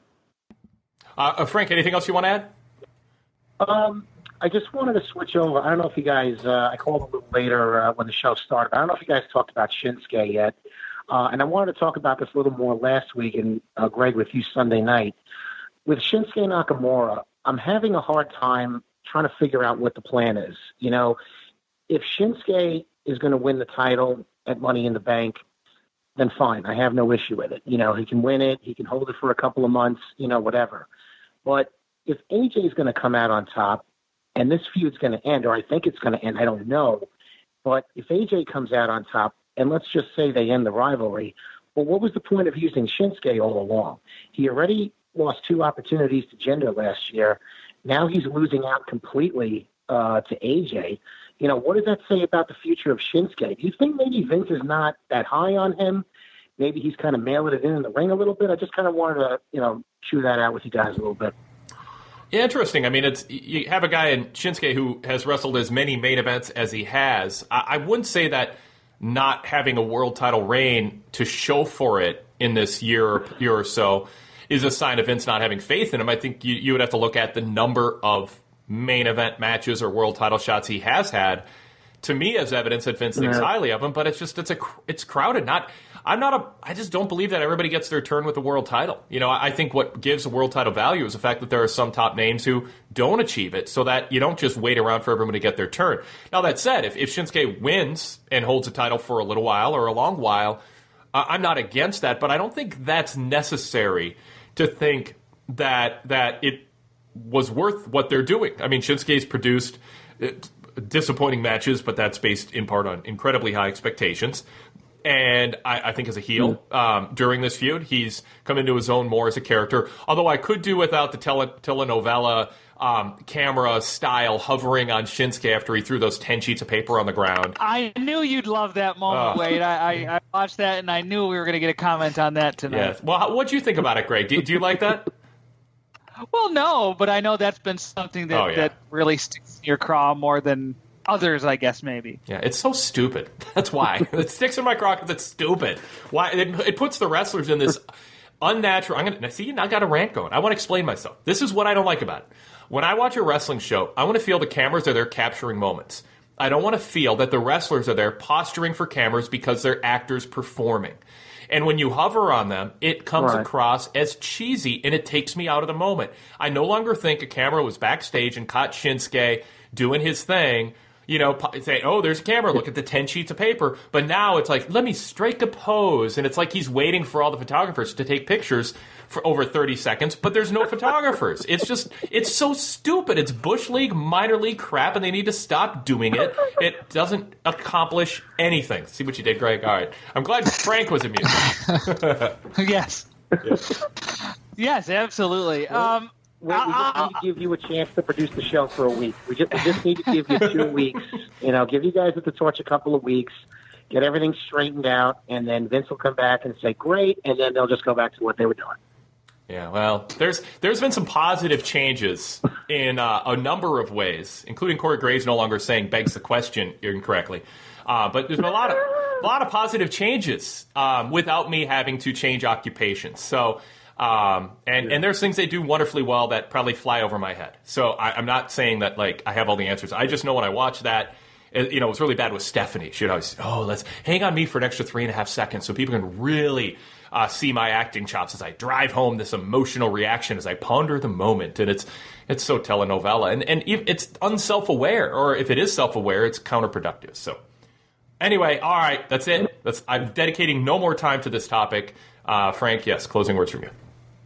Uh, Frank, anything else you want to add? Um, I just wanted to switch over. I don't know if you guys, uh, I called a little later uh, when the show started. I don't know if you guys talked about Shinsuke yet. Uh, and I wanted to talk about this a little more last week, and uh, Greg, with you Sunday night. With Shinsuke Nakamura, I'm having a hard time trying to figure out what the plan is. You know, if Shinsuke is going to win the title at Money in the Bank, then fine. I have no issue with it. You know, he can win it. He can hold it for a couple of months, you know, whatever. But if A J is going to come out on top and this feud's going to end, or I think it's going to end, I don't know. But if A J comes out on top, and let's just say they end the rivalry, well, what was the point of using Shinsuke all along? He already lost two opportunities to Jinder last year. Now he's losing out completely uh, to A J. You know, what does that say about the future of Shinsuke? Do you think maybe Vince is not that high on him? Maybe he's kind of mailing it in in the ring a little bit. I just kind of wanted to, you know, chew that out with you guys a little bit. Yeah, interesting. I mean, it's you have a guy in Shinsuke who has wrestled as many main events as he has. I, I wouldn't say that not having a world title reign to show for it in this year, year or so is a sign of Vince not having faith in him. I think you, you would have to look at the number of main event matches or world title shots he has had to me as evidence that Vince thinks Yeah. highly of him. But it's just it's a it's crowded. Not I'm not a I just don't believe that everybody gets their turn with the world title. You know, I, I think what gives a world title value is the fact that there are some top names who don't achieve it, so that you don't just wait around for everyone to get their turn. Now that said, if, if Shinsuke wins and holds a title for a little while or a long while, uh, I'm not against that. But I don't think that's necessary to think that that it was worth what they're doing. I mean, Shinsuke's produced uh, disappointing matches, but that's based in part on incredibly high expectations. And I, I think as a heel um, during this feud, he's come into his own more as a character. Although I could do without the tele- telenovela um, camera style hovering on Shinsuke after he threw those ten sheets of paper on the ground. I knew you'd love that moment, Oh. Wade. I, I, I watched that, and I knew we were going to get a comment on that tonight. Yes. Well, how, what'd you think about it, Greg? Do, do you like that? Well, no, but I know that's been something that, Oh, yeah. that really sticks in your craw more than others, I guess, maybe. Yeah, it's so stupid. That's why. It sticks in my craw because it's stupid. Why it, it puts the wrestlers in this unnatural... I'm gonna see, I got a rant going. I want to explain myself. This is what I don't like about it. When I watch a wrestling show, I want to feel the cameras are there capturing moments. I don't want to feel that the wrestlers are there posturing for cameras because they're actors performing. And when you hover on them, it comes Right. across as cheesy, and it takes me out of the moment. I no longer think a camera was backstage and caught Shinsuke doing his thing, you know, po- say, oh, there's a camera, look at the ten sheets of paper. But now it's like, let me strike a pose. And it's like he's waiting for all the photographers to take pictures for over thirty seconds, but there's no photographers. It's just, it's so stupid. It's Bush League, minor league crap, and they need to stop doing it. It doesn't accomplish anything. See what you did, Greg? All right. I'm glad Frank was amused. yes. Yes, absolutely. Um, We, we just uh, need to give you a chance to produce the show for a week. We just, we just need to give you two weeks. You know, give you guys at the torch a couple of weeks, get everything straightened out, and then Vince will come back and say, great, and then they'll just go back to what they were doing. Yeah, well, there's there's been some positive changes in uh, a number of ways, including Corey Graves no longer saying begs the question incorrectly. Uh, but there's been a lot of a lot of positive changes um, without me having to change occupations. So, um, and and there's things they do wonderfully well that probably fly over my head. So I, I'm not saying that like I have all the answers. I just know when I watch that. It, you know, it was really bad with Stephanie. She'd always, oh, let's hang on me for an extra three and a half seconds so people can really uh, see my acting chops as I drive home this emotional reaction as I ponder the moment. And it's it's so telenovela. And, and if it's unself-aware, or if it is self-aware, it's counterproductive. So anyway, all right, that's it. That's, I'm dedicating no more time to this topic. Uh, Frank, yes, closing words from you.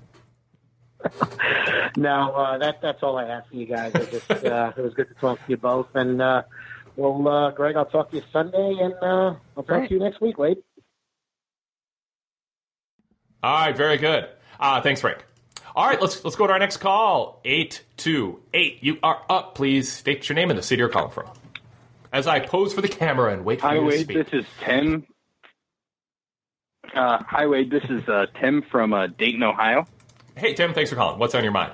No, uh, that, that's all I have for you guys. I just, uh, it was good to talk to you both. And, uh, well, uh, Greg, I'll talk to you Sunday, and uh, I'll talk Great. to you next week, Wade. All right, very good. Uh, thanks, Frank. All right, let's let's go to our next call. eight two eight. You are up. Please state your name and the city you're calling from. As I pose for the camera and wait for Hi, you to Wade. speak. This is Tim. Uh, hi, Wade. This is uh, Tim from uh, Dayton, Ohio. Hey, Tim, thanks for calling. What's on your mind?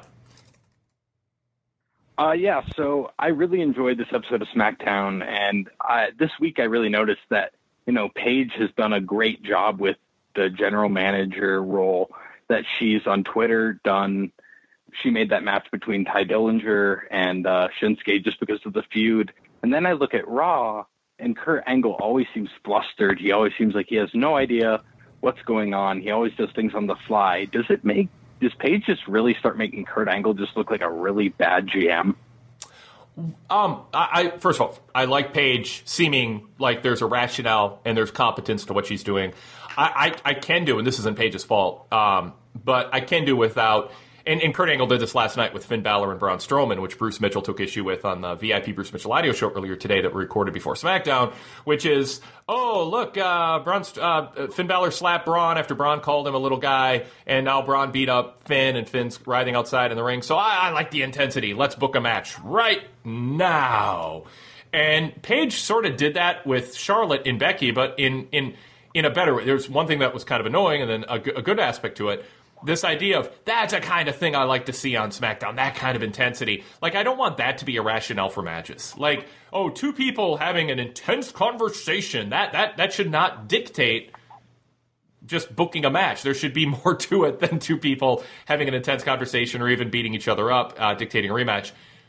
Uh, yeah, so I really enjoyed this episode of SmackDown, and I, this week I really noticed that, you know, Paige has done a great job with the general manager role that she's on Twitter done. She made that match between Ty Dillinger and uh, Shinsuke just because of the feud. And then I look at Raw, and Kurt Angle always seems flustered. He always seems like he has no idea what's going on. He always does things on the fly. Does it make Does Paige just really start making Kurt Angle just look like a really bad G M? Um, I, I first of all, I like Paige seeming like there's a rationale and there's competence to what she's doing. I, I, I can do, and this isn't Paige's fault, um, but I can do without. And, and Kurt Angle did this last night with Finn Balor and Braun Strowman, which Bruce Mitchell took issue with on the V I P Bruce Mitchell audio show earlier today that we recorded before SmackDown, which is, oh, look, uh, Braun, uh, Finn Balor slapped Braun after Braun called him a little guy, and now Braun beat up Finn, and Finn's writhing outside in the ring. So I, I like the intensity. Let's book a match right now. And Paige sort of did that with Charlotte and Becky, but in in in a better way. There's one thing that was kind of annoying, and then a, a good aspect to it. This idea of, that's a kind of thing I like to see on SmackDown, that kind of intensity. Like, I don't want that to be a rationale for matches. Like, oh, two people having an intense conversation, that that that should not dictate just booking a match. There should be more to it than two people having an intense conversation or even beating each other up, uh, dictating a rematch.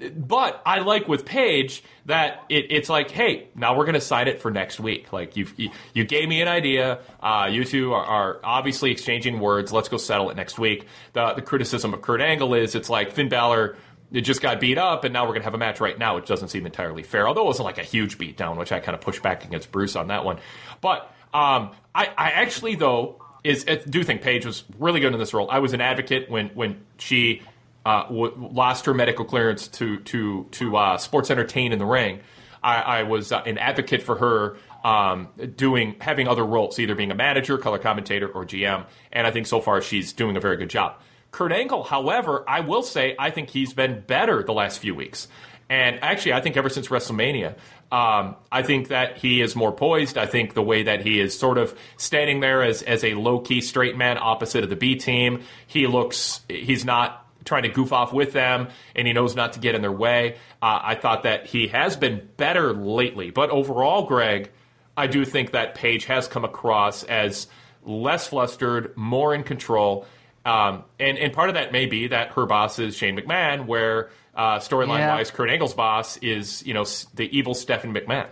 but I like with Paige that it, it's like, hey, now we're going to sign it for next week. Like you've, you, you gave me an idea. Uh, you two are, are obviously exchanging words. Let's go settle it next week. The, the criticism of Kurt Angle is it's like Finn Balor it just got beat up, and now we're going to have a match right now, which doesn't seem entirely fair. Although it wasn't like a huge beatdown, which I kind of pushed back against Bruce on that one. But um, I, I actually, though, is I do think Paige was really good in this role. I was an advocate when when she uh, w- lost her medical clearance to to to uh, Sports Entertain in the ring. I, I was uh, an advocate for her um, doing having other roles, either being a manager, color commentator, or G M. And I think so far she's doing a very good job. Kurt Angle, however, I will say I think he's been better the last few weeks. And actually, I think ever since WrestleMania, um, I think that he is more poised. I think the way that he is sort of standing there as, as a low-key straight man opposite of the B team, he looks, he's not trying to goof off with them, and he knows not to get in their way. Uh, I thought that he has been better lately. But overall, Greg, I do think that Paige has come across as less flustered, more in control. Um, and, and part of that may be that her boss is Shane McMahon, where uh, storyline-wise, yeah. Kurt Angle's boss is, you know, the evil Stephanie McMahon.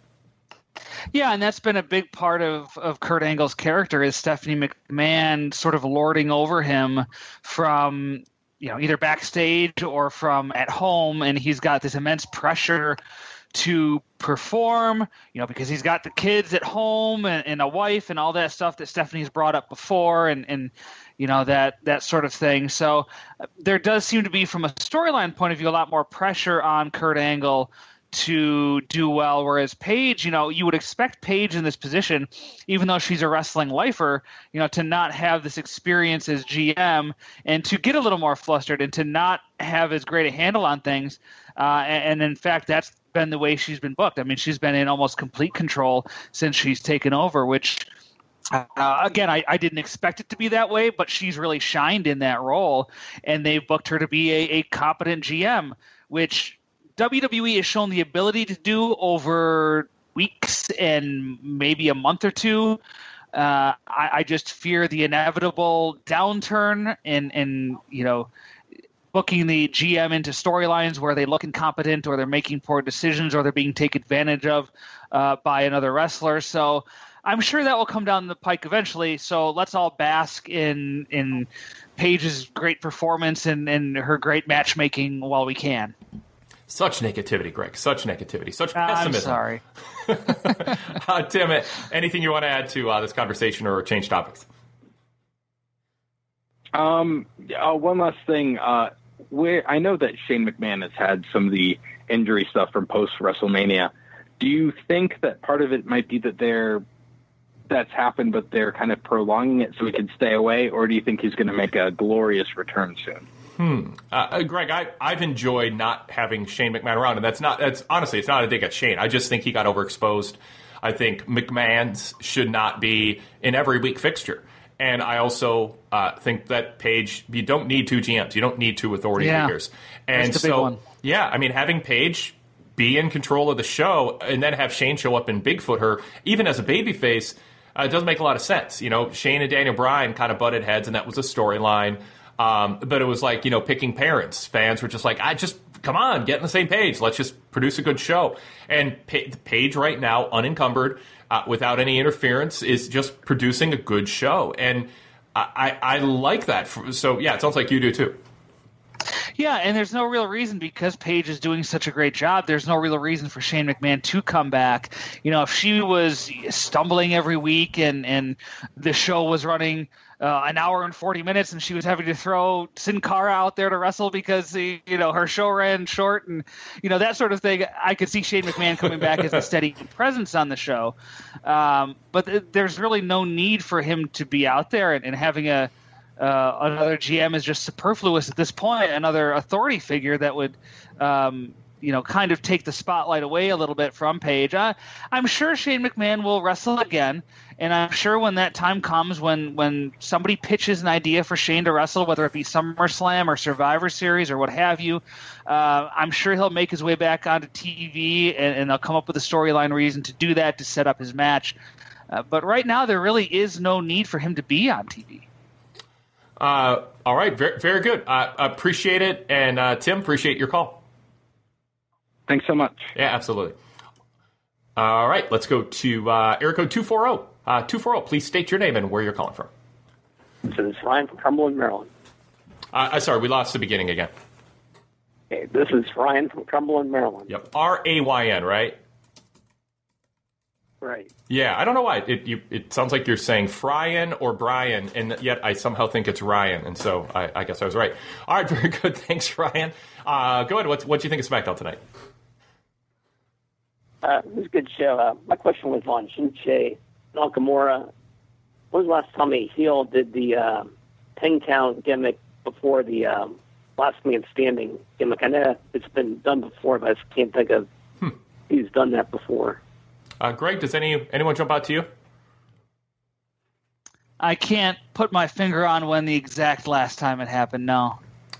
Yeah, and that's been a big part of, of Kurt Angle's character is Stephanie McMahon sort of lording over him from, you know, either backstage or from at home, and he's got this immense pressure to perform, you know, because he's got the kids at home and, and a wife and all that stuff that Stephanie's brought up before, and, and you know, that that sort of thing. So uh, there does seem to be, from a storyline point of view, a lot more pressure on Kurt Angle to do well, whereas Paige, you know, you would expect Paige in this position, even though she's a wrestling lifer, you know, to not have this experience as G M and to get a little more flustered and to not have as great a handle on things. Uh, and, and in fact, that's been the way she's been booked. I mean, she's been in almost complete control since she's taken over, which Uh, again, I, I didn't expect it to be that way, but she's really shined in that role, and they've booked her to be a, a competent G M, which W W E has shown the ability to do over weeks and maybe a month or two. Uh, I, I just fear the inevitable downturn in, in, you know, booking the G M into storylines where they look incompetent or they're making poor decisions or they're being taken advantage of uh, by another wrestler. So I'm sure that will come down the pike eventually. So let's all bask in in Paige's great performance and, and her great matchmaking while we can. Such negativity, Greg. Such negativity. Such pessimism. I'm sorry. uh, Tim, anything you want to add to uh, this conversation or change topics? Um, uh, one last thing. Uh, where I know that Shane McMahon has had some of the injury stuff from post WrestleMania. Do you think that part of it might be that they're that's happened, but they're kind of prolonging it so he can stay away, or do you think he's going to make a glorious return soon? Hmm. Uh, Greg, I, I've enjoyed not having Shane McMahon around, and that's not. That's honestly, it's not a dig at Shane. I just think he got overexposed. I think McMahon's should not be an every week fixture, and I also uh, think that Paige, you don't need two G Ms, you don't need two authority yeah. figures, and that's the so big one. yeah, I mean having Paige be in control of the show and then have Shane show up and Bigfoot her, even as a babyface. Uh, it doesn't make a lot of sense. You know, Shane and Daniel Bryan kind of butted heads, and that was a storyline. Um, but it was like, you know, picking parents. Fans were just like, I just, come on, get on the same page. Let's just produce a good show. And pa- Paige right now, unencumbered, uh, without any interference, is just producing a good show. And I, I, I like that. So, yeah, it sounds like you do too. Yeah, and there's no real reason, because Paige is doing such a great job, there's no real reason for Shane McMahon to come back. You know, if she was stumbling every week and, and the show was running uh, an hour and forty minutes and she was having to throw Sin Cara out there to wrestle because, you know, her show ran short and, you know, that sort of thing, I could see Shane McMahon coming back as a steady presence on the show. Um, but th- there's really no need for him to be out there and, and having a Uh, another G M is just superfluous at this point. Another authority figure that would, um, you know, kind of take the spotlight away a little bit from Paige. Uh, I'm sure Shane McMahon will wrestle again, and I'm sure when that time comes, when when somebody pitches an idea for Shane to wrestle, whether it be SummerSlam or Survivor Series or what have you, uh, I'm sure he'll make his way back onto T V, and, and they'll come up with a storyline reason to do that, to set up his match. Uh, but right now, there really is no need for him to be on T V. Uh, all right, very, very good. I uh, appreciate it. And uh, Tim, appreciate your call. Thanks so much. Yeah, absolutely. All right, let's go to uh, area code two four zero. Uh, two four zero, please state your name and where you're calling from. This is Ryan from Cumberland, Maryland. Uh, sorry, we lost the beginning again. Okay, this is Ryan from Cumberland, Maryland. Yep, R A Y N, right? Right. Yeah, I don't know why. It you, it sounds like you're saying Fryan or Brian, and yet I somehow think it's Ryan, and so I, I guess I was right. All right, very good. Thanks, Ryan. Uh, go ahead. What what do you think of SmackDown tonight? Uh, it was a good show. Uh, my question was on Shinsuke Nakamura. When was the last time a heel did the uh, ten count gimmick before the um, last man standing gimmick? I know it's been done before, but I just can't think of hmm. who's done that before. Uh, Greg, does any anyone jump out to you? I can't put my finger on when the exact last time it happened. No.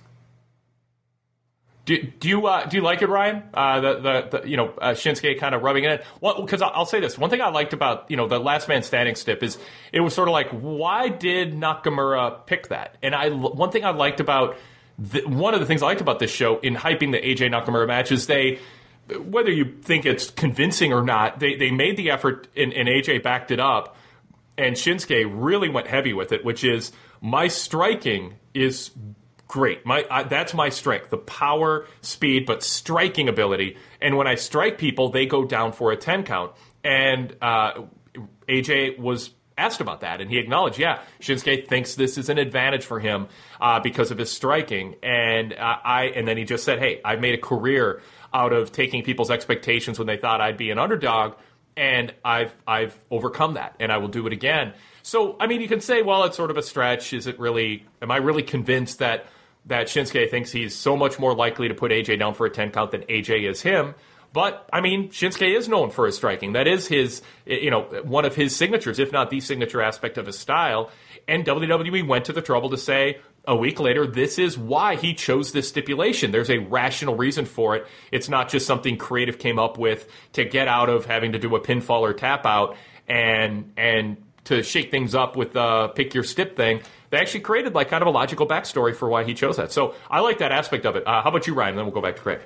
Do, do you uh, do you like it, Ryan? Uh, the, the the you know uh, Shinsuke kind of rubbing it in. Well, because I'll, I'll say this. One thing I liked about you know the last man standing stip is it was sort of like, why did Nakamura pick that? And I one thing I liked about the, one of the things I liked about this show in hyping the A J Nakamura match is they. Whether you think it's convincing or not, they, they made the effort, and, and A J backed it up, and Shinsuke really went heavy with it, which is, my striking is great. My I, That's my strength, the power, speed, but striking ability. And when I strike people, they go down for a ten count. And uh, A J was asked about that, and he acknowledged, yeah, Shinsuke thinks this is an advantage for him uh, because of his striking. And, uh, I, and then he just said, hey, I've made a career out of taking people's expectations when they thought I'd be an underdog, and I've I've overcome that, and I will do it again. So, I mean, you can say, well, it's sort of a stretch. Is it really? Am I really convinced that that Shinsuke thinks he's so much more likely to put A J down for a ten count than A J is him? But, I mean, Shinsuke is known for his striking. That is his, you know, one of his signatures, if not the signature aspect of his style. And W W E went to the trouble to say, a week later, this is why he chose this stipulation. There's a rational reason for it. It's not just something creative came up with to get out of having to do a pinfall or tap out and and to shake things up with the pick your stip thing. They actually created like kind of a logical backstory for why he chose that. So I like that aspect of it. Uh, how about you, Ryan? And then we'll go back to Craig.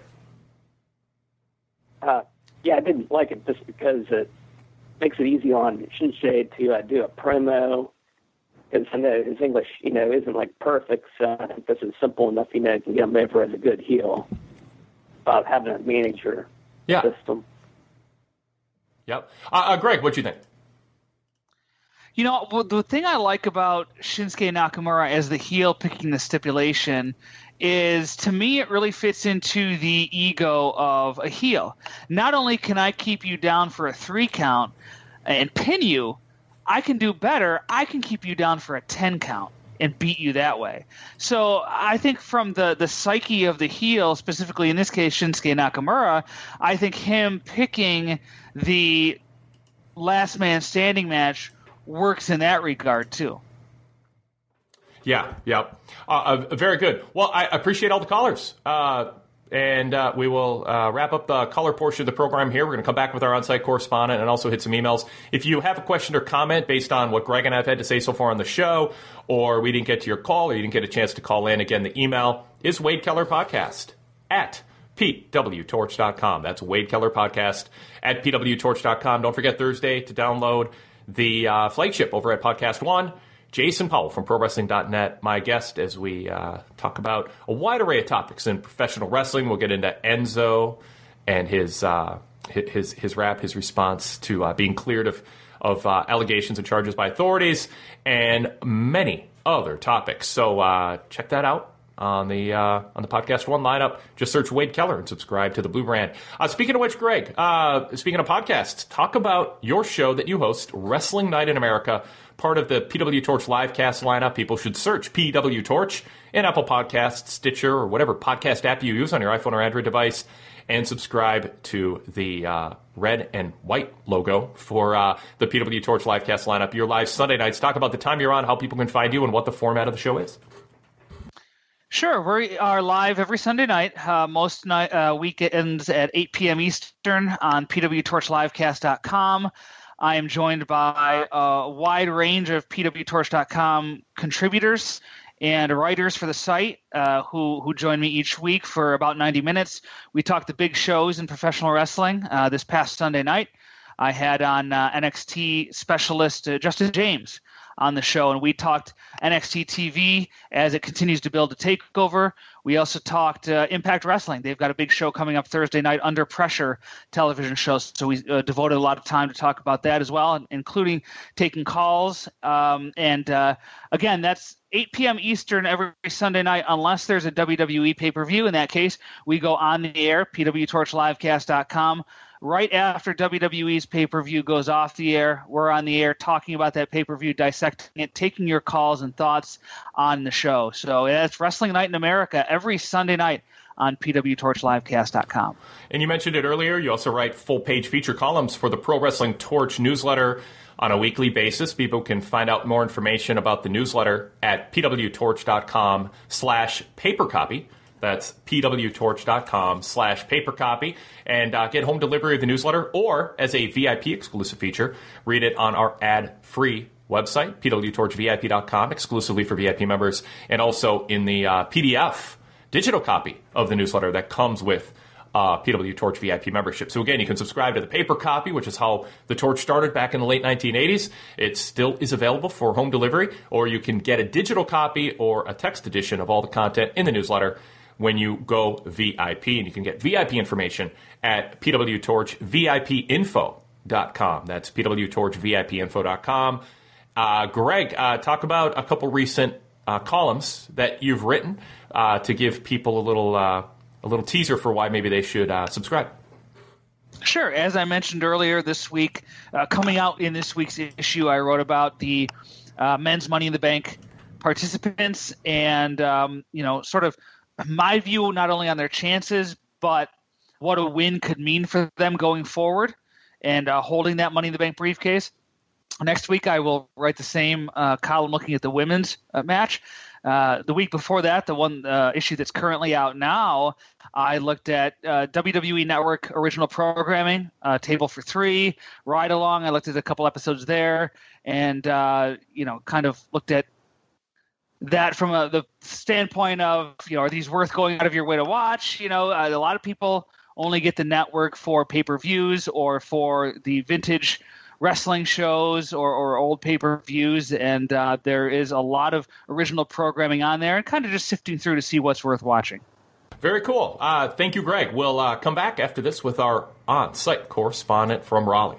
Uh, yeah, I didn't like it just because it makes it easy on Shinsuke to uh, do a promo. Because I know his English, you know, isn't like perfect, so I think this is simple enough, you know, to get him over as a good heel without having a manager yeah. system. Yep. Uh, uh, Greg, what do you think? You know, well, the thing I like about Shinsuke Nakamura as the heel picking the stipulation is, to me, it really fits into the ego of a heel. Not only can I keep you down for a three count and pin you, I can do better. I can keep you down for a ten count and beat you that way. So I think from the, the psyche of the heel, specifically in this case Shinsuke Nakamura, I think him picking the last man standing match works in that regard too. Yeah, yeah. Uh, uh, very good. Well, I appreciate all the callers. Uh, and uh, we will uh, wrap up the caller portion of the program here. We're going to come back with our on-site correspondent and also hit some emails. If you have a question or comment based on what Greg and I have had to say so far on the show, or we didn't get to your call, or you didn't get a chance to call in, again, the email is Wade Keller Podcast at P W Torch dot com. That's Wade Keller Podcast at P W Torch dot com. Don't forget Thursday to download the uh, flagship over at Podcast One. Jason Powell from Pro Wrestling dot net, my guest, as we uh, talk about a wide array of topics in professional wrestling. We'll get into Enzo and his uh, his his rap, his response to uh, being cleared of of uh, allegations and charges by authorities, and many other topics. So uh, check that out on the uh, on the Podcast One lineup. Just search Wade Keller and subscribe to the Blue Brand. Uh, speaking of which, Greg, uh, speaking of podcasts, talk about your show that you host, Wrestling Night in America, part of the P W Torch Livecast lineup. People should search P W Torch in Apple Podcasts, Stitcher, or whatever podcast app you use on your iPhone or Android device, and subscribe to the uh, red and white logo for uh, the P W Torch Livecast lineup. Your live Sunday nights. Talk about the time you're on, how people can find you, and what the format of the show is. Sure. We are live every Sunday night, uh, most night, uh, weekends at eight p.m. Eastern on P W Torch Livecast dot com. I am joined by a wide range of P W Torch dot com contributors and writers for the site uh, who who join me each week for about ninety minutes. We talk the big shows in professional wrestling. Uh, this past Sunday night, I had on uh, N X T specialist uh, Justin James on the show, and we talked N X T T V as it continues to build a takeover. We also talked uh, Impact Wrestling. They've got a big show coming up Thursday night, Under Pressure television show. So we uh, devoted a lot of time to talk about that as well, including taking calls. Um, and uh, again, that's eight p.m. Eastern every Sunday night, unless there's a W W E pay-per-view. In that case, we go on the air, P W Torch Livecast dot com. Right after W W E's pay-per-view goes off the air, we're on the air talking about that pay-per-view, dissecting it, taking your calls and thoughts on the show. So that's Wrestling Night in America every Sunday night on P W Torch Livecast dot com. And you mentioned it earlier, you also write full-page feature columns for the Pro Wrestling Torch newsletter on a weekly basis. People can find out more information about the newsletter at P W Torch dot com slash paper copy. That's P W Torch dot com slash paper copy, and uh, get home delivery of the newsletter, or as a V I P exclusive feature, read it on our ad-free website, P W Torch V I P dot com, exclusively for V I P members, and also in the uh, P D F digital copy of the newsletter that comes with uh, P W Torch V I P membership. So again, you can subscribe to the paper copy, which is how the Torch started back in the late nineteen eighties. It still is available for home delivery, or you can get a digital copy or a text edition of all the content in the newsletter when you go V I P. And you can get V I P information at P W Torch V I P info dot com. That's P W Torch V I P info dot com. Uh, Greg, uh, talk about a couple recent uh, columns that you've written uh, to give people a little uh, a little teaser for why maybe they should uh, subscribe. Sure. As I mentioned earlier this week, uh, coming out in this week's issue, I wrote about the uh, men's Money in the Bank participants and, um, you know, sort of my view not only on their chances, but what a win could mean for them going forward and uh, holding that Money in the Bank briefcase. Next week, I will write the same uh, column looking at the women's uh, match. Uh, the week before that, the one uh, issue that's currently out now, I looked at uh, W W E Network original programming, uh, Table for Three, Ride Along. I looked at a couple episodes there and, uh, you know, kind of looked at that from a, the standpoint of, you know, are these worth going out of your way to watch? You know, uh, a lot of people only get the network for pay-per-views or for the vintage wrestling shows or, or old pay-per-views, and uh, there is a lot of original programming on there and kind of just sifting through to see what's worth watching. Very cool. Uh, thank you, Greg. We'll uh, come back after this with our on-site correspondent from Raleigh.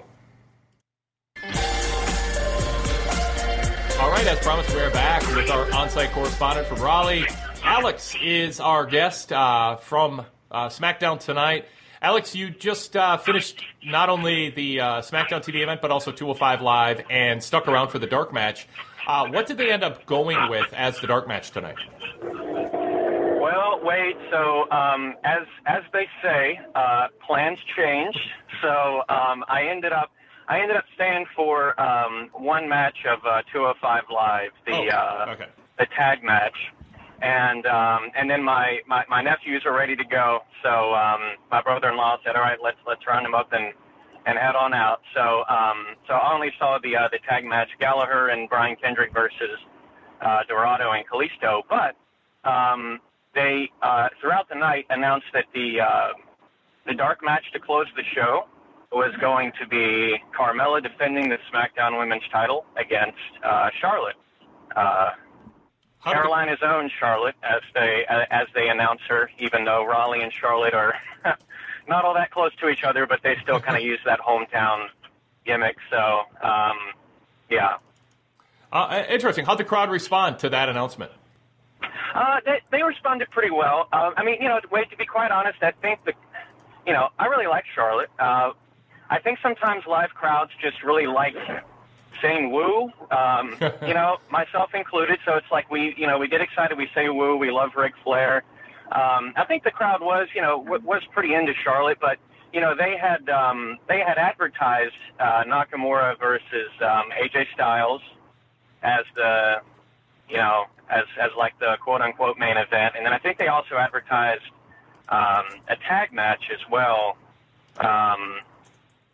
All right, as promised, we're back with our on-site correspondent from Raleigh. Alex is our guest uh, from uh, SmackDown tonight. Alex, you just uh, finished not only the uh, SmackDown T V event, but also two oh five Live, and stuck around for the dark match. Uh, what did they end up going with as the dark match tonight? Well, wait, so um, as as they say, uh, plans changed. So um, I ended up I ended up staying for um, one match of uh, two oh five Live, the oh, uh, okay. the tag match, and um, and then my, my, my nephews were ready to go. So um, my brother-in-law said, "All right, let's let's round them up and, and head on out." So um, so I only saw the uh, the tag match, Gallagher and Brian Kendrick versus uh, Dorado and Kalisto, but um, they uh, throughout the night announced that the uh, the dark match to close the show was going to be Carmella defending the SmackDown Women's title against uh, Charlotte, uh, Carolina's own Charlotte, as they as they announce her. Even though Raleigh and Charlotte are not all that close to each other, but they still kind of use that hometown gimmick. So, um, yeah. Uh, interesting. How'd the crowd respond to that announcement? Uh, they, they responded pretty well. Uh, I mean, you know, wait, to be quite honest, I think the, you know, I really like Charlotte. Uh, I think sometimes live crowds just really like saying woo, um, you know, myself included. So it's like we, you know, we get excited, we say woo, we love Ric Flair. Um, I think the crowd was, you know, w- was pretty into Charlotte, but, you know, they had um, they had advertised uh, Nakamura versus um, A J Styles as the, you know, as as like the quote-unquote main event. And then I think they also advertised um, a tag match as well. Um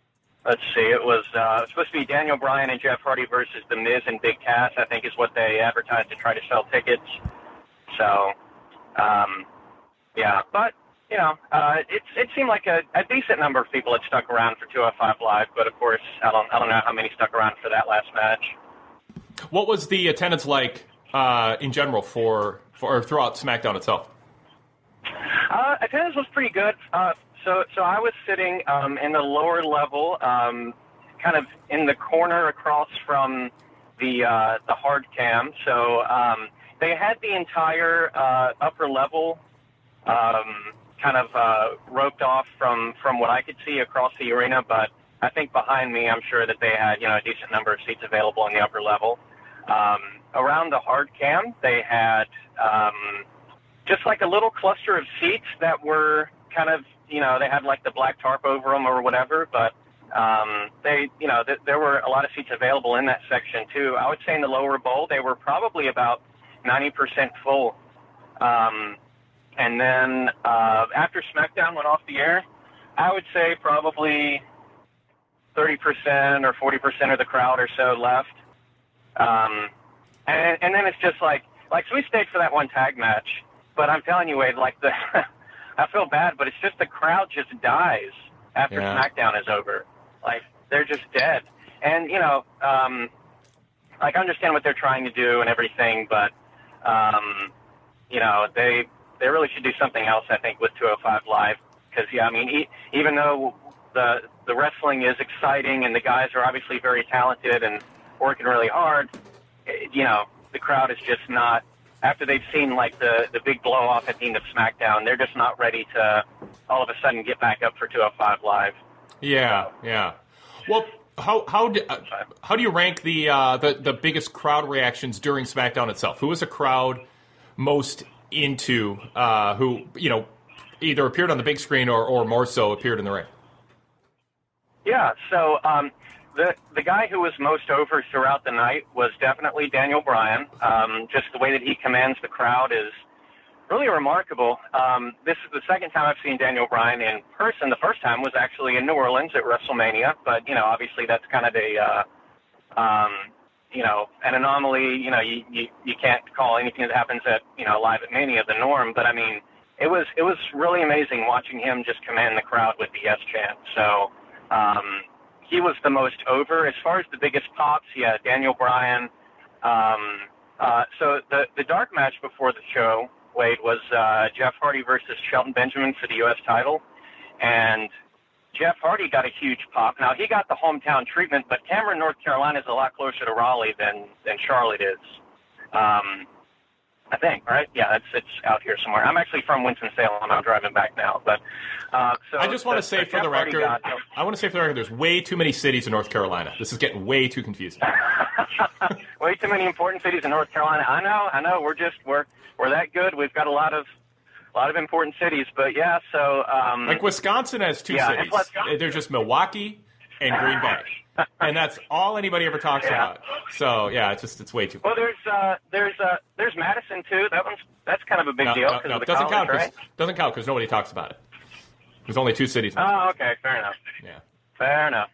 let's see, it was uh, supposed to be Daniel Bryan and Jeff Hardy versus The Miz and Big Cass, I think is what they advertised to try to sell tickets. So, um, yeah, but, you know, uh, it, it seemed like a, a decent number of people had stuck around for two oh five Live, but of course, I don't, I don't know how many stuck around for that last match. What was the attendance like uh, in general for, for or throughout SmackDown itself? Uh, attendance was pretty good. Uh, so, so I was sitting um, in the lower level, um, kind of in the corner across from the uh, the hard cam. So um, they had the entire uh, upper level um, kind of uh, roped off from, from what I could see across the arena, but I think behind me, I'm sure that they had, you know, a decent number of seats available in the upper level. Um, around the hard cam, they had um, just like a little cluster of seats that were kind of, you know, they had like the black tarp over them or whatever, but um, they, you know, th- there were a lot of seats available in that section too. I would say in the lower bowl, they were probably about ninety percent full. Um, and then uh, after SmackDown went off the air, I would say probably thirty percent or forty percent of the crowd or so left. Um, and, and then it's just like, like, so we stayed for that one tag match, but I'm telling you, Wade, like the, I feel bad, but it's just the crowd just dies after Yeah. SmackDown is over. Like, they're just dead. And, you know, um, like, I understand what they're trying to do and everything, but, um, you know, they, they really should do something else, I think, with two oh five Live. Because, yeah, I mean, e- even though the the wrestling is exciting and the guys are obviously very talented and working really hard, it, you know, the crowd is just not, after they've seen, like, the, the big blow-off at the end of SmackDown, they're just not ready to all of a sudden get back up for two oh five Live. Yeah, yeah. Well, how how do, uh, how do you rank the, uh, the the biggest crowd reactions during SmackDown itself? Who was the crowd most into? Uh, who you know either appeared on the big screen or, or more so appeared in the ring? Yeah, so um, the the guy who was most over throughout the night was definitely Daniel Bryan. Um, just the way that he commands the crowd is really remarkable. Um, this is the second time I've seen Daniel Bryan in person. The first time was actually in New Orleans at WrestleMania, but, you know, obviously that's kind of a, uh, um, you know, an anomaly. You know, you, you, you can't call anything that happens at, you know, Live at Mania the norm, but, I mean, it was it was really amazing watching him just command the crowd with the yes chant. So um, he was the most over. As far as the biggest pops, yeah, Daniel Bryan. Um, uh, so the, the dark match before the show, Wade, was uh, Jeff Hardy versus Shelton Benjamin for the U S title. And Jeff Hardy got a huge pop. Now, he got the hometown treatment, but Cameron, North Carolina is a lot closer to Raleigh than, than Charlotte is. Um, I think, right? Yeah, it's it's out here somewhere. I'm actually from Winston-Salem. I'm driving back now. But uh, so I just want to so, say so for Jeff the Hardy record, got, I want to say for the record, there's way too many cities in North Carolina. This is getting way too confusing. way too many important cities in North Carolina. I know, I know. We're just we're we're that good. We've got a lot of a lot of important cities. But yeah, so um, like Wisconsin has two yeah, cities. plus- They're just Milwaukee and Green Bay, and that's all anybody ever talks Yeah. about. So yeah, it's just it's way too. Well, there's uh, there's uh, there's Madison too. That one's that's kind of a big no, deal no, because no, of the doesn't college, count. 'cause- right? Doesn't count because nobody talks about it. There's only two cities. Oh, okay, fair enough. Yeah. Fair enough.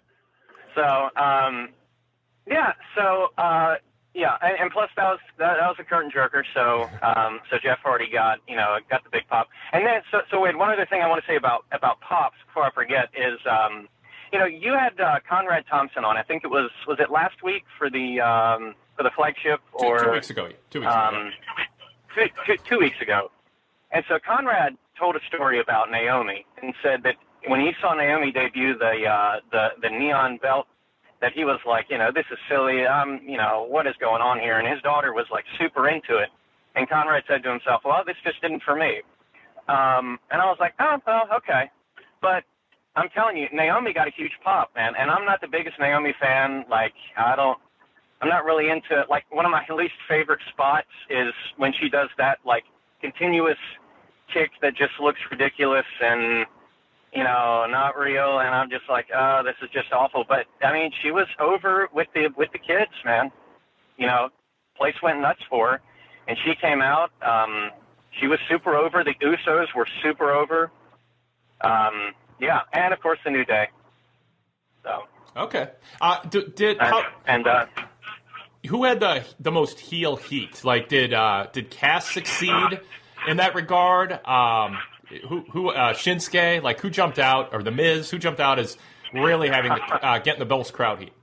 So, um, yeah, so, uh, yeah, and, and plus that was that, that was a curtain jerker. So, um, so Jeff Hardy got you know got the big pop, and then so so wait, one other thing I want to say about about pops before I forget is, um, you know, you had uh, Conrad Thompson on. I think it was was it last week for the um, for the flagship Two, or two weeks ago. Two weeks um, ago. two, two, two weeks ago. And so Conrad told a story about Naomi and said that when he saw Naomi debut the uh, the the neon belt, that he was like, you know, this is silly. Um, you know, what is going on here? And his daughter was like super into it. And Conrad said to himself, well, this just isn't for me. Um, and I was like, oh, well, okay. But I'm telling you, Naomi got a huge pop, man. And I'm not the biggest Naomi fan. Like, I don't, I'm not really into, like, one of my least favorite spots is when she does that, like, continuous kick that just looks ridiculous and, you know, not real. And I'm just like, oh, this is just awful. But, I mean, she was over with the with the kids, man. You know, place went nuts for her. And she came out. Um, she was super over. The Usos were super over. Um, yeah, and, of course, the New Day. So okay, uh, d- did and, how, and uh, who had the the most heel heat? Like, did uh, did Cass succeed in that regard? Um, who who uh, Shinsuke? Like, who jumped out, or the Miz? Who jumped out as really having the, uh, getting the most crowd heat?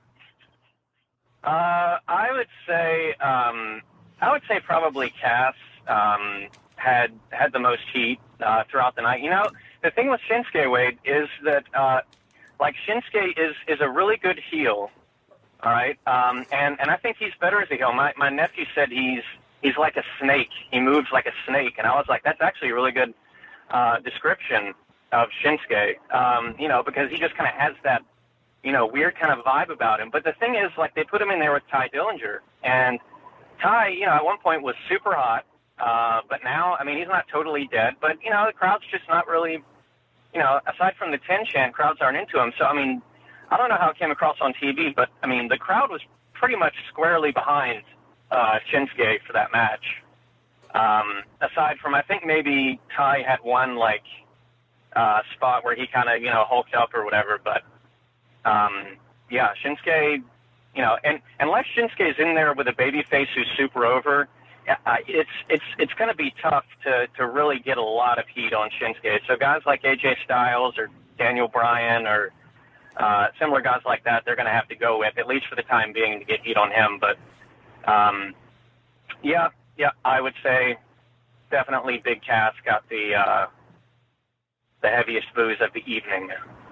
Uh, I would say um, I would say probably Cass um, had had the most heat uh, throughout the night. You know, the thing with Shinsuke, Wade, is that uh, like Shinsuke is is a really good heel. All right, um, and and I think he's better as a heel. My my nephew said he's he's like a snake. He moves like a snake, and I was like, that's actually a really good uh, description of Shinsuke. Um, you know, because he just kind of has that, you know, weird kind of vibe about him. But the thing is, like, they put him in there with Ty Dillinger, and Ty, you know, at one point was super hot, uh, but now, I mean, he's not totally dead, but, you know, the crowd's just not really, you know, aside from the ten chant, crowds aren't into him. So, I mean, I don't know how it came across on T V, but, I mean, the crowd was pretty much squarely behind uh, Shinsuke for that match. Um, aside from, I think maybe Ty had one, like, uh, spot where he kind of, you know, hulked up or whatever, but, um, yeah, Shinsuke, you know, and unless Shinsuke's in there with a babyface who's super over, uh, it's it's it's going to be tough to, to really get a lot of heat on Shinsuke. So guys like A J Styles or Daniel Bryan or uh, similar guys like that, they're going to have to go with, at least for the time being, to get heat on him. But, um, yeah, yeah, I would say definitely Big Cass got the uh, the heaviest booze of the evening.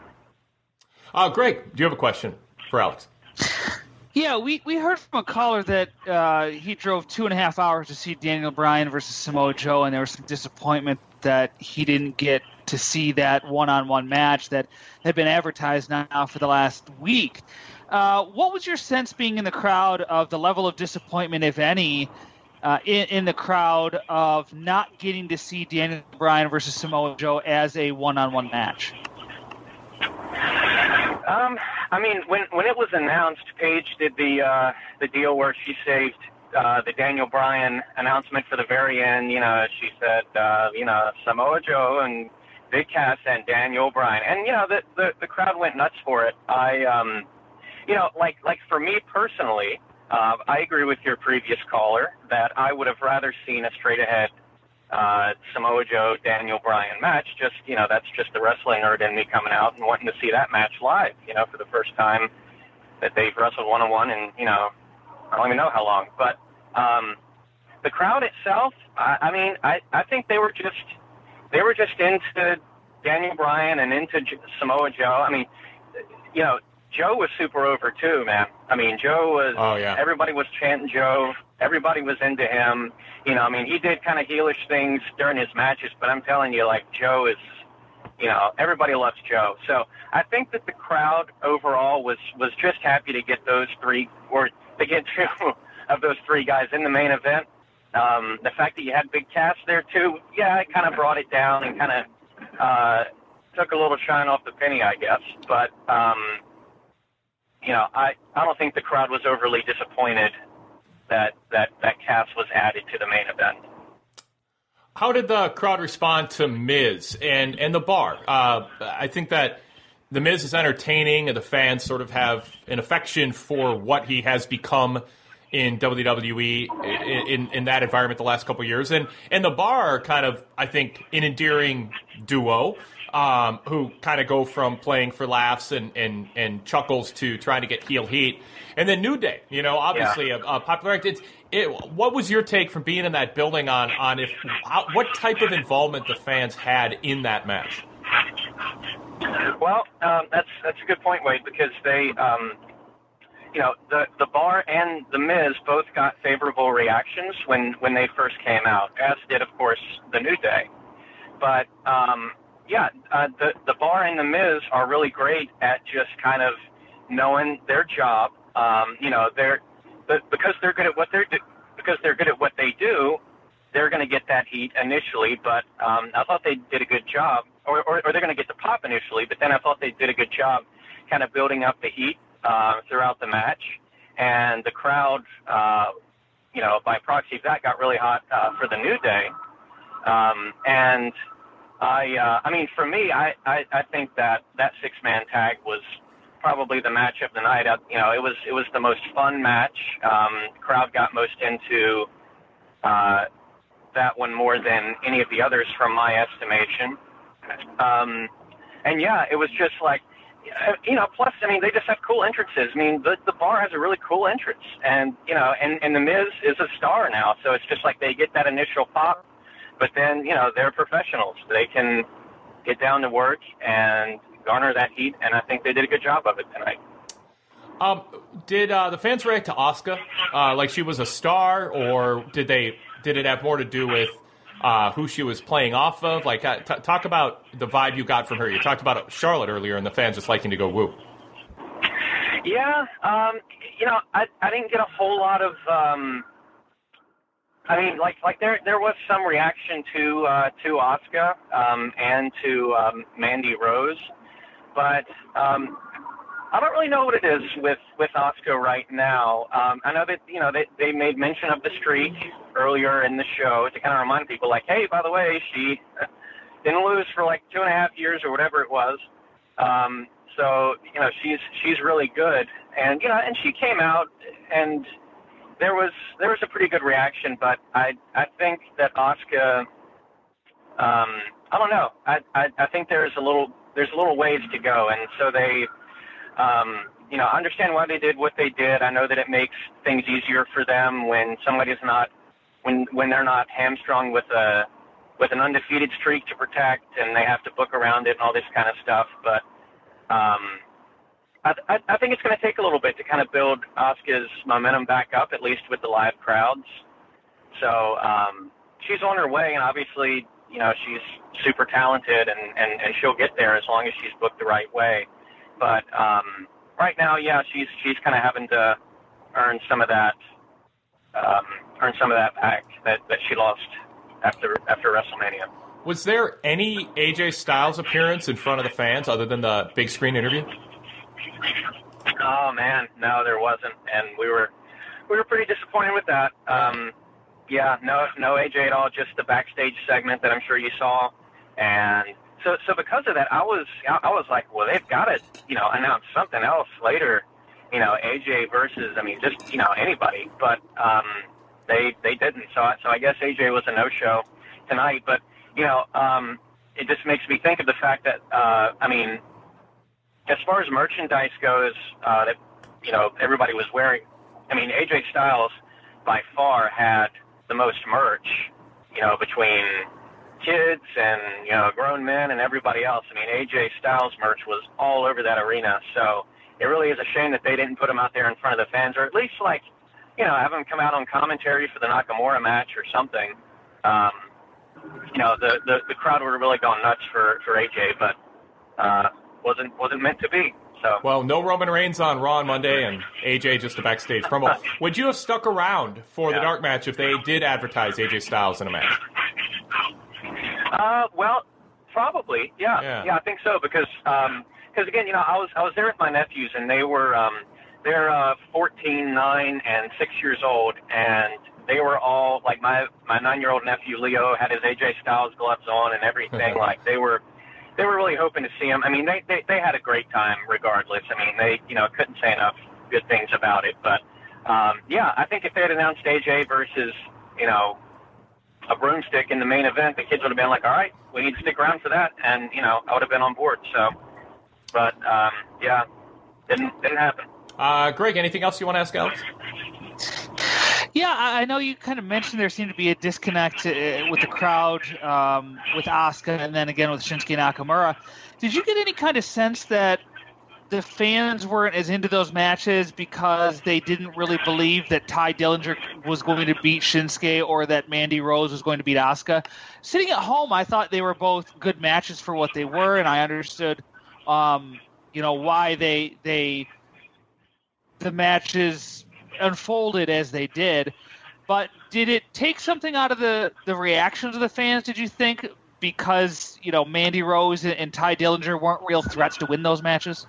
Uh, Greg, do you have a question for Alex? Yeah, we, we heard from a caller that uh, he drove two and a half hours to see Daniel Bryan versus Samoa Joe, and there was some disappointment that he didn't get to see that one-on-one match that had been advertised now for the last week. Uh, what was your sense being in the crowd of the level of disappointment, if any, uh, in, in the crowd of not getting to see Daniel Bryan versus Samoa Joe as a one-on-one match? Um, I mean, when when it was announced, Paige did the uh, the deal where she saved uh, the Daniel Bryan announcement for the very end. You know, she said, uh, you know, Samoa Joe and Big Cass and Daniel Bryan, and you know, the the, the crowd went nuts for it. I, um, you know, like like for me personally, uh, I agree with your previous caller that I would have rather seen a straight ahead uh, Samoa Joe, Daniel Bryan match. Just, you know, that's just the wrestling nerd in me coming out and wanting to see that match live, you know, for the first time that they've wrestled one-on-one in, you know, I don't even know how long. But um, the crowd itself, I, I mean, I, I think they were just, they were just into Daniel Bryan and into J- Samoa Joe. I mean, you know, Joe was super over too, man. I mean, Joe was, oh, yeah. Everybody was chanting Joe. Everybody was into him. You know, I mean, he did kind of heelish things during his matches, but I'm telling you, like, Joe is, you know, everybody loves Joe. So I think that the crowd overall was, was just happy to get those three, or to get two of those three guys in the main event. Um, the fact that you had Big Cass there too, yeah, it kind of brought it down and kind of uh, took a little shine off the penny, I guess. But, um, you know, I, I don't think the crowd was overly disappointed that, that, that Cass was added to the main event. How did the crowd respond to Miz and, and the bar? Uh, I think that the Miz is entertaining, and the fans sort of have an affection for what he has become in W W E in, in, in that environment the last couple of years. And, and the bar are kind of, I think, an endearing duo. Um, who kind of go from playing for laughs and, and, and chuckles to trying to get heel heat. And then New Day, you know, obviously yeah. a, a popular act. It's, it, what was your take from being in that building on, on if how, what type of involvement the fans had in that match? Well, um, that's that's a good point, Wade, because they, um, you know, the, the bar and the Miz both got favorable reactions when, when they first came out, as did, of course, the New Day. But, um, Yeah, uh, the the bar and the Miz are really great at just kind of knowing their job. Um, you know, they're the, because they're good at what they're do, because they're good at what they do. They're going to get that heat initially, but um, I thought they did a good job, or, or, or they're going to get the pop initially. But then I thought they did a good job, kind of building up the heat uh, throughout the match, and the crowd, uh, you know, by proxy of that, got really hot uh, for the New Day, um, and. I, uh, I mean, for me, I, I, I think that that six-man tag was probably the match of the night. Uh, you know, it was it was the most fun match. Um, crowd got most into uh, that one more than any of the others, from my estimation. Um, and yeah, it was just like, you know, plus, I mean, they just have cool entrances. I mean, the, the bar has a really cool entrance. And, you know, and, and The Miz is a star now. So it's just like they get that initial pop, but then, you know, they're professionals. They can get down to work and garner that heat. And I think they did a good job of it tonight. Um, did uh, the fans react to Asuka uh, like she was a star, or did they did it have more to do with uh, who she was playing off of? Like, uh, t- talk about the vibe you got from her. You talked about Charlotte earlier, and the fans just liking to go woo. Yeah, um, you know, I I didn't get a whole lot of. Um, I mean, like like there there was some reaction to uh, to Asuka um, and to um, Mandy Rose, but. Um, I don't really know what it is with, with Asuka right now. Um, I know that, you know, they, they made mention of the streak earlier in the show to kind of remind people, like, hey, by the way, she didn't lose for like two and a half years or whatever it was. Um, so, you know, she's she's really good. And, you know, and she came out and there was there was a pretty good reaction, but I I think that Asuka, um, I don't know. I, I I think there's a little there's a little ways to go, and so they. Um, you know, I understand why they did what they did. I know that it makes things easier for them when somebody's not, when when they're not hamstrung with a with an undefeated streak to protect, and they have to book around it and all this kind of stuff. But um, I, I, I think it's going to take a little bit to kind of build Asuka's momentum back up, at least with the live crowds. So um, she's on her way, and obviously, you know, she's super talented, and, and, and she'll get there as long as she's booked the right way. But um, right now, yeah, she's she's kind of having to earn some of that, um, earn some of that back that, that she lost after after WrestleMania. Was there any A J Styles appearance in front of the fans other than the big screen interview? Oh man, no, there wasn't, and we were we were pretty disappointed with that. Um, yeah, no no A J at all, just the backstage segment that I'm sure you saw, and. So, so because of that, I was, I was like, well, they've got to, you know, announce something else later, you know, A J versus, I mean, just, you know, anybody. But um, they, they didn't. So, so I guess A J was a no-show tonight. But you know, um, it just makes me think of the fact that, uh, I mean, as far as merchandise goes, uh, that you know, everybody was wearing. I mean, A J Styles by far had the most merch, you know, between kids and, you know, grown men and everybody else. I mean, A J Styles merch was all over that arena. So it really is a shame that they didn't put him out there in front of the fans, or at least, like, you know, have him come out on commentary for the Nakamura match or something. Um, you know, the, the, the crowd would have really gone nuts for, for A J, but uh, wasn't wasn't meant to be. So. Well, no Roman Reigns on Raw on Monday, and A J just a backstage promo. Would you have stuck around for yeah. the dark match if they did advertise A J Styles in a match? Uh, well, probably, yeah, yeah, yeah I think so, because um, because again, you know, I was I was there with my nephews, and they were um, they're uh, fourteen, nine, and six years old, and they were all like my my nine-year-old nephew Leo had his A J Styles gloves on and everything. Like they were they were really hoping to see him. I mean, they, they they had a great time regardless. I mean, they you know couldn't say enough good things about it. But um, yeah, I think if they had announced A J versus you know. a broomstick in the main event, the kids would have been like, all right, we need to stick around for that. And, you know, I would have been on board. So, but, um, yeah, didn't didn't happen. Uh, Greg, anything else you want to ask Alex? Yeah, I know you kind of mentioned there seemed to be a disconnect uh, with the crowd um, with Asuka and then again with Shinsuke Nakamura. Did you get any kind of sense that the fans weren't as into those matches because they didn't really believe that Ty Dillinger was going to beat Shinsuke or that Mandy Rose was going to beat Asuka? Sitting at home, I thought they were both good matches for what they were, and I understood, um, you know, why they they the matches unfolded as they did. But did it take something out of the, the reactions of the fans, did you think, because, you know, Mandy Rose and, and Ty Dillinger weren't real threats to win those matches?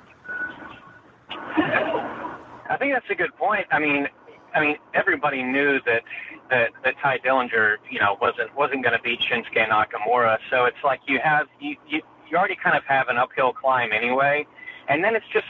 I think that's a good point. I mean, I mean, everybody knew that that, that Ty Dillinger, you know, wasn't wasn't going to beat Shinsuke Nakamura. So it's like you have you, you you already kind of have an uphill climb anyway, and then it's just like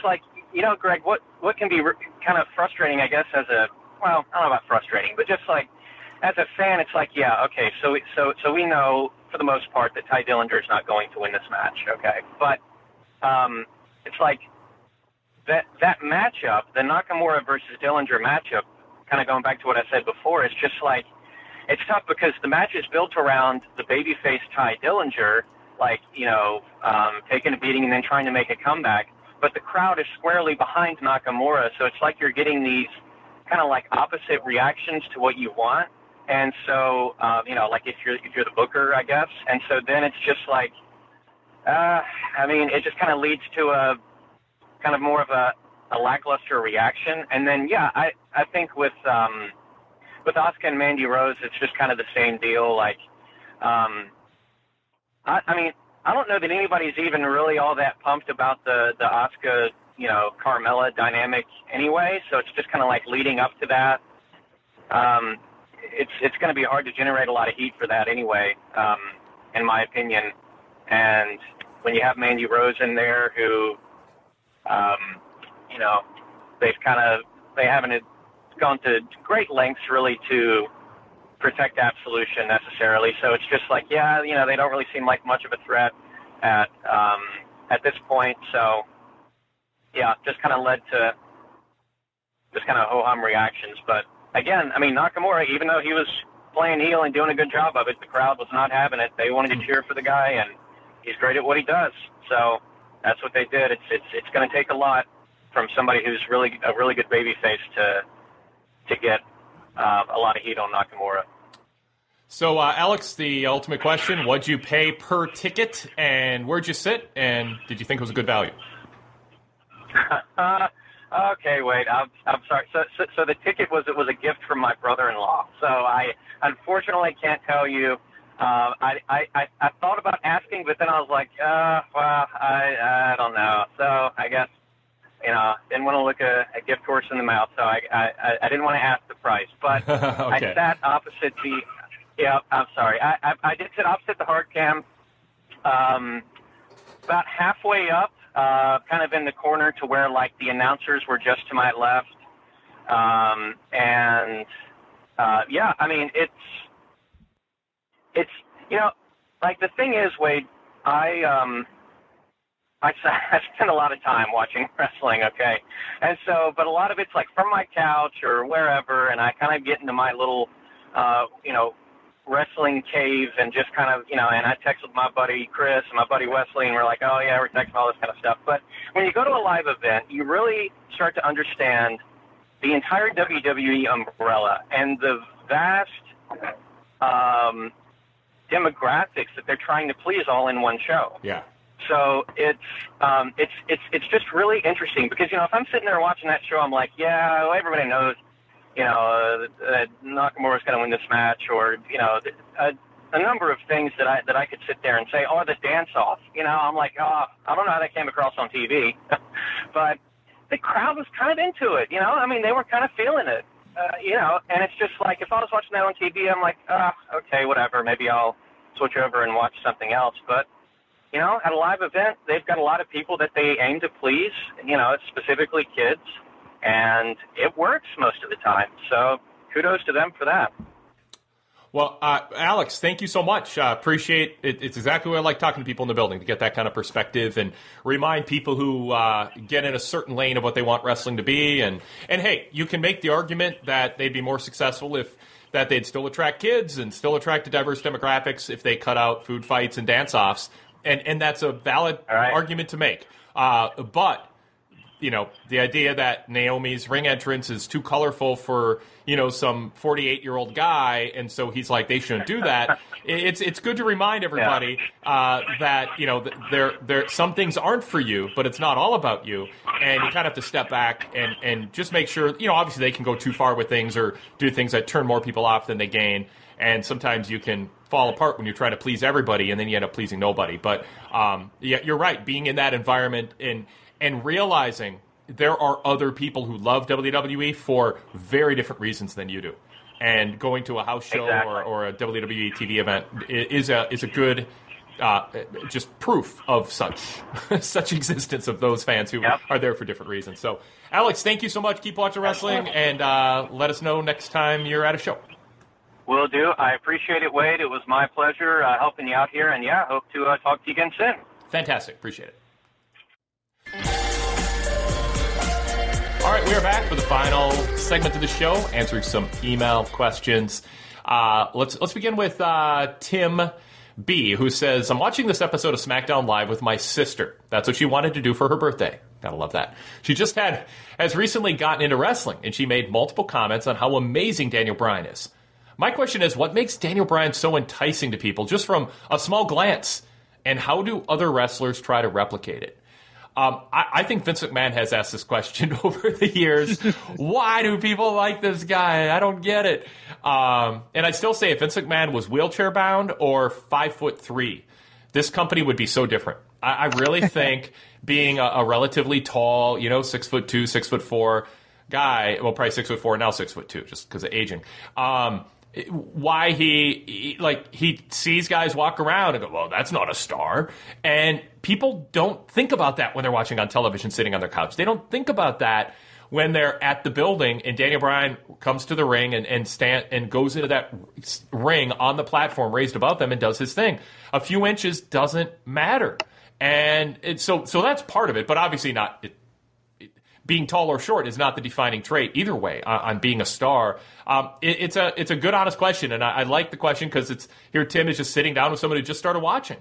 you know, Greg, what what can be re- kind of frustrating, I guess, as a well, I don't know about frustrating, but just like as a fan, it's like, yeah, okay, so so so we know for the most part that Ty Dillinger is not going to win this match, okay, but um, it's like that that matchup, the Nakamura versus Dillinger matchup, kind of going back to what I said before, it's just like it's tough because the match is built around the babyface Ty Dillinger, like, you know, um, taking a beating and then trying to make a comeback. But the crowd is squarely behind Nakamura, so it's like you're getting these kind of like opposite reactions to what you want. And so, um, you know, like if you're if you're the booker, I guess. And so then it's just like, uh, I mean, it just kind of leads to a kind of more of a, a lackluster reaction. And then, yeah, I I think with um, with Asuka and Mandy Rose, it's just kind of the same deal. Like, um, I, I mean. I don't know that anybody's even really all that pumped about the, the Asuka, you know, Carmella dynamic anyway, so it's just kind of like leading up to that. Um, it's it's going to be hard to generate a lot of heat for that anyway, um, in my opinion. And when you have Mandy Rose in there who, um, you know, they've kind of, they haven't gone to great lengths really to protect Absolution necessarily, so it's just like, yeah, you know, they don't really seem like much of a threat at um, at this point. So, yeah, just kind of led to just kind of ho-hum reactions. But again, I mean, Nakamura, even though he was playing heel and doing a good job of it, the crowd was not having it. They wanted to cheer for the guy, and he's great at what he does. So that's what they did. It's it's it's going to take a lot from somebody who's really a really good babyface to to get Uh, a lot of heat on Nakamura. So, uh, Alex, the ultimate question, what'd you pay per ticket, and where'd you sit, and did you think it was a good value? uh, okay, wait, I'm, I'm sorry. So, so, so the ticket was it was a gift from my brother-in-law. So I unfortunately can't tell you. Uh, I, I, I, I thought about asking, but then I was like, uh, well, I, I don't know. So I guess, you know, didn't want to look a, a gift horse in the mouth, so I, I, I didn't want to ask the price. But okay. I sat opposite the, yeah, I'm sorry. I, I, I did sit opposite the hard cam, um, about halfway up, uh, kind of in the corner to where, like, the announcers were just to my left. Um, and, uh, yeah, I mean, it's, it's, you know, like, the thing is, Wade, I, um, I, I spend a lot of time watching wrestling, okay? And so, but a lot of it's like from my couch or wherever, and I kind of get into my little, uh, you know, wrestling cave and just kind of, you know, and I text with my buddy Chris and my buddy Wesley, and we're like, oh, yeah, we're texting all this kind of stuff. But when you go to a live event, you really start to understand the entire W W E umbrella and the vast um, demographics that they're trying to please all in one show. Yeah. So it's um, it's it's it's just really interesting because, you know, if I'm sitting there watching that show, I'm like, yeah, well, everybody knows, you know, uh, that Nakamura's going to win this match, or, you know, a, a number of things that I that I could sit there and say, oh, the dance off. You know, I'm like, oh, I don't know how that came across on T V, but the crowd was kind of into it. You know, I mean, they were kind of feeling it. Uh, you know, and it's just like if I was watching that on T V, I'm like, ah, oh, okay, whatever. Maybe I'll switch over and watch something else, but. You know, at a live event, they've got a lot of people that they aim to please, you know, specifically kids, and it works most of the time. So kudos to them for that. Well, uh, Alex, thank you so much. Uh, appreciate it. It's exactly what I like talking to people in the building, to get that kind of perspective and remind people who uh, get in a certain lane of what they want wrestling to be. And, and hey, you can make the argument that they'd be more successful if that they'd still attract kids and still attract a diverse demographics if they cut out food fights and dance-offs. And and that's a valid right. argument to make. Uh, but, you know, the idea that Naomi's ring entrance is too colorful for, you know, some forty-eight-year-old guy, and so he's like, they shouldn't do that. it's it's good to remind everybody yeah. uh, that, you know, there there some things aren't for you, but it's not all about you. And you kind of have to step back and, and just make sure, you know, obviously they can go too far with things or do things that turn more people off than they gain. And sometimes you can fall apart when you're trying to please everybody, and then you end up pleasing nobody. But um, yeah, you're right. Being in that environment and and realizing there are other people who love W W E for very different reasons than you do, and going to a house show exactly. or, or a W W E T V event is a is a good uh, just proof of such such existence of those fans who yep. are there for different reasons. So, Alex, thank you so much. Keep watching wrestling, and uh, let us know next time you're at a show. Will do. I appreciate it, Wade. It was my pleasure uh, helping you out here, and yeah, hope to uh, talk to you again soon. Fantastic. Appreciate it. All right, we are back for the final segment of the show, answering some email questions. Uh, let's let's begin with uh, Tim B, who says, I'm watching this episode of SmackDown Live with my sister. That's what she wanted to do for her birthday. Gotta love that. She just had has recently gotten into wrestling, and she made multiple comments on how amazing Daniel Bryan is. My question is, what makes Daniel Bryan so enticing to people just from a small glance? And how do other wrestlers try to replicate it? Um, I, I think Vince McMahon has asked this question over the years. Why do people like this guy? I don't get it. Um, and I still say if Vince McMahon was wheelchair bound or five foot three, this company would be so different. I, I really think being a, a relatively tall, you know, six foot two, six foot four guy, well, probably six foot four, now six foot two, just because of aging. Um, why he, he like he sees guys walk around and go, well, that's not a star. And people don't think about that when they're watching on television, sitting on their couch. They don't think about that when they're at the building and Daniel Bryan comes to the ring and and stand and goes into that ring on the platform raised above them and does his thing. A few inches doesn't matter. And it, so so that's part of it, but obviously not. It, Being tall or short is not the defining trait either way uh, on being a star. Um, it, it's a it's a good, honest question, and I, I like the question because it's here. Tim is just sitting down with somebody who just started watching,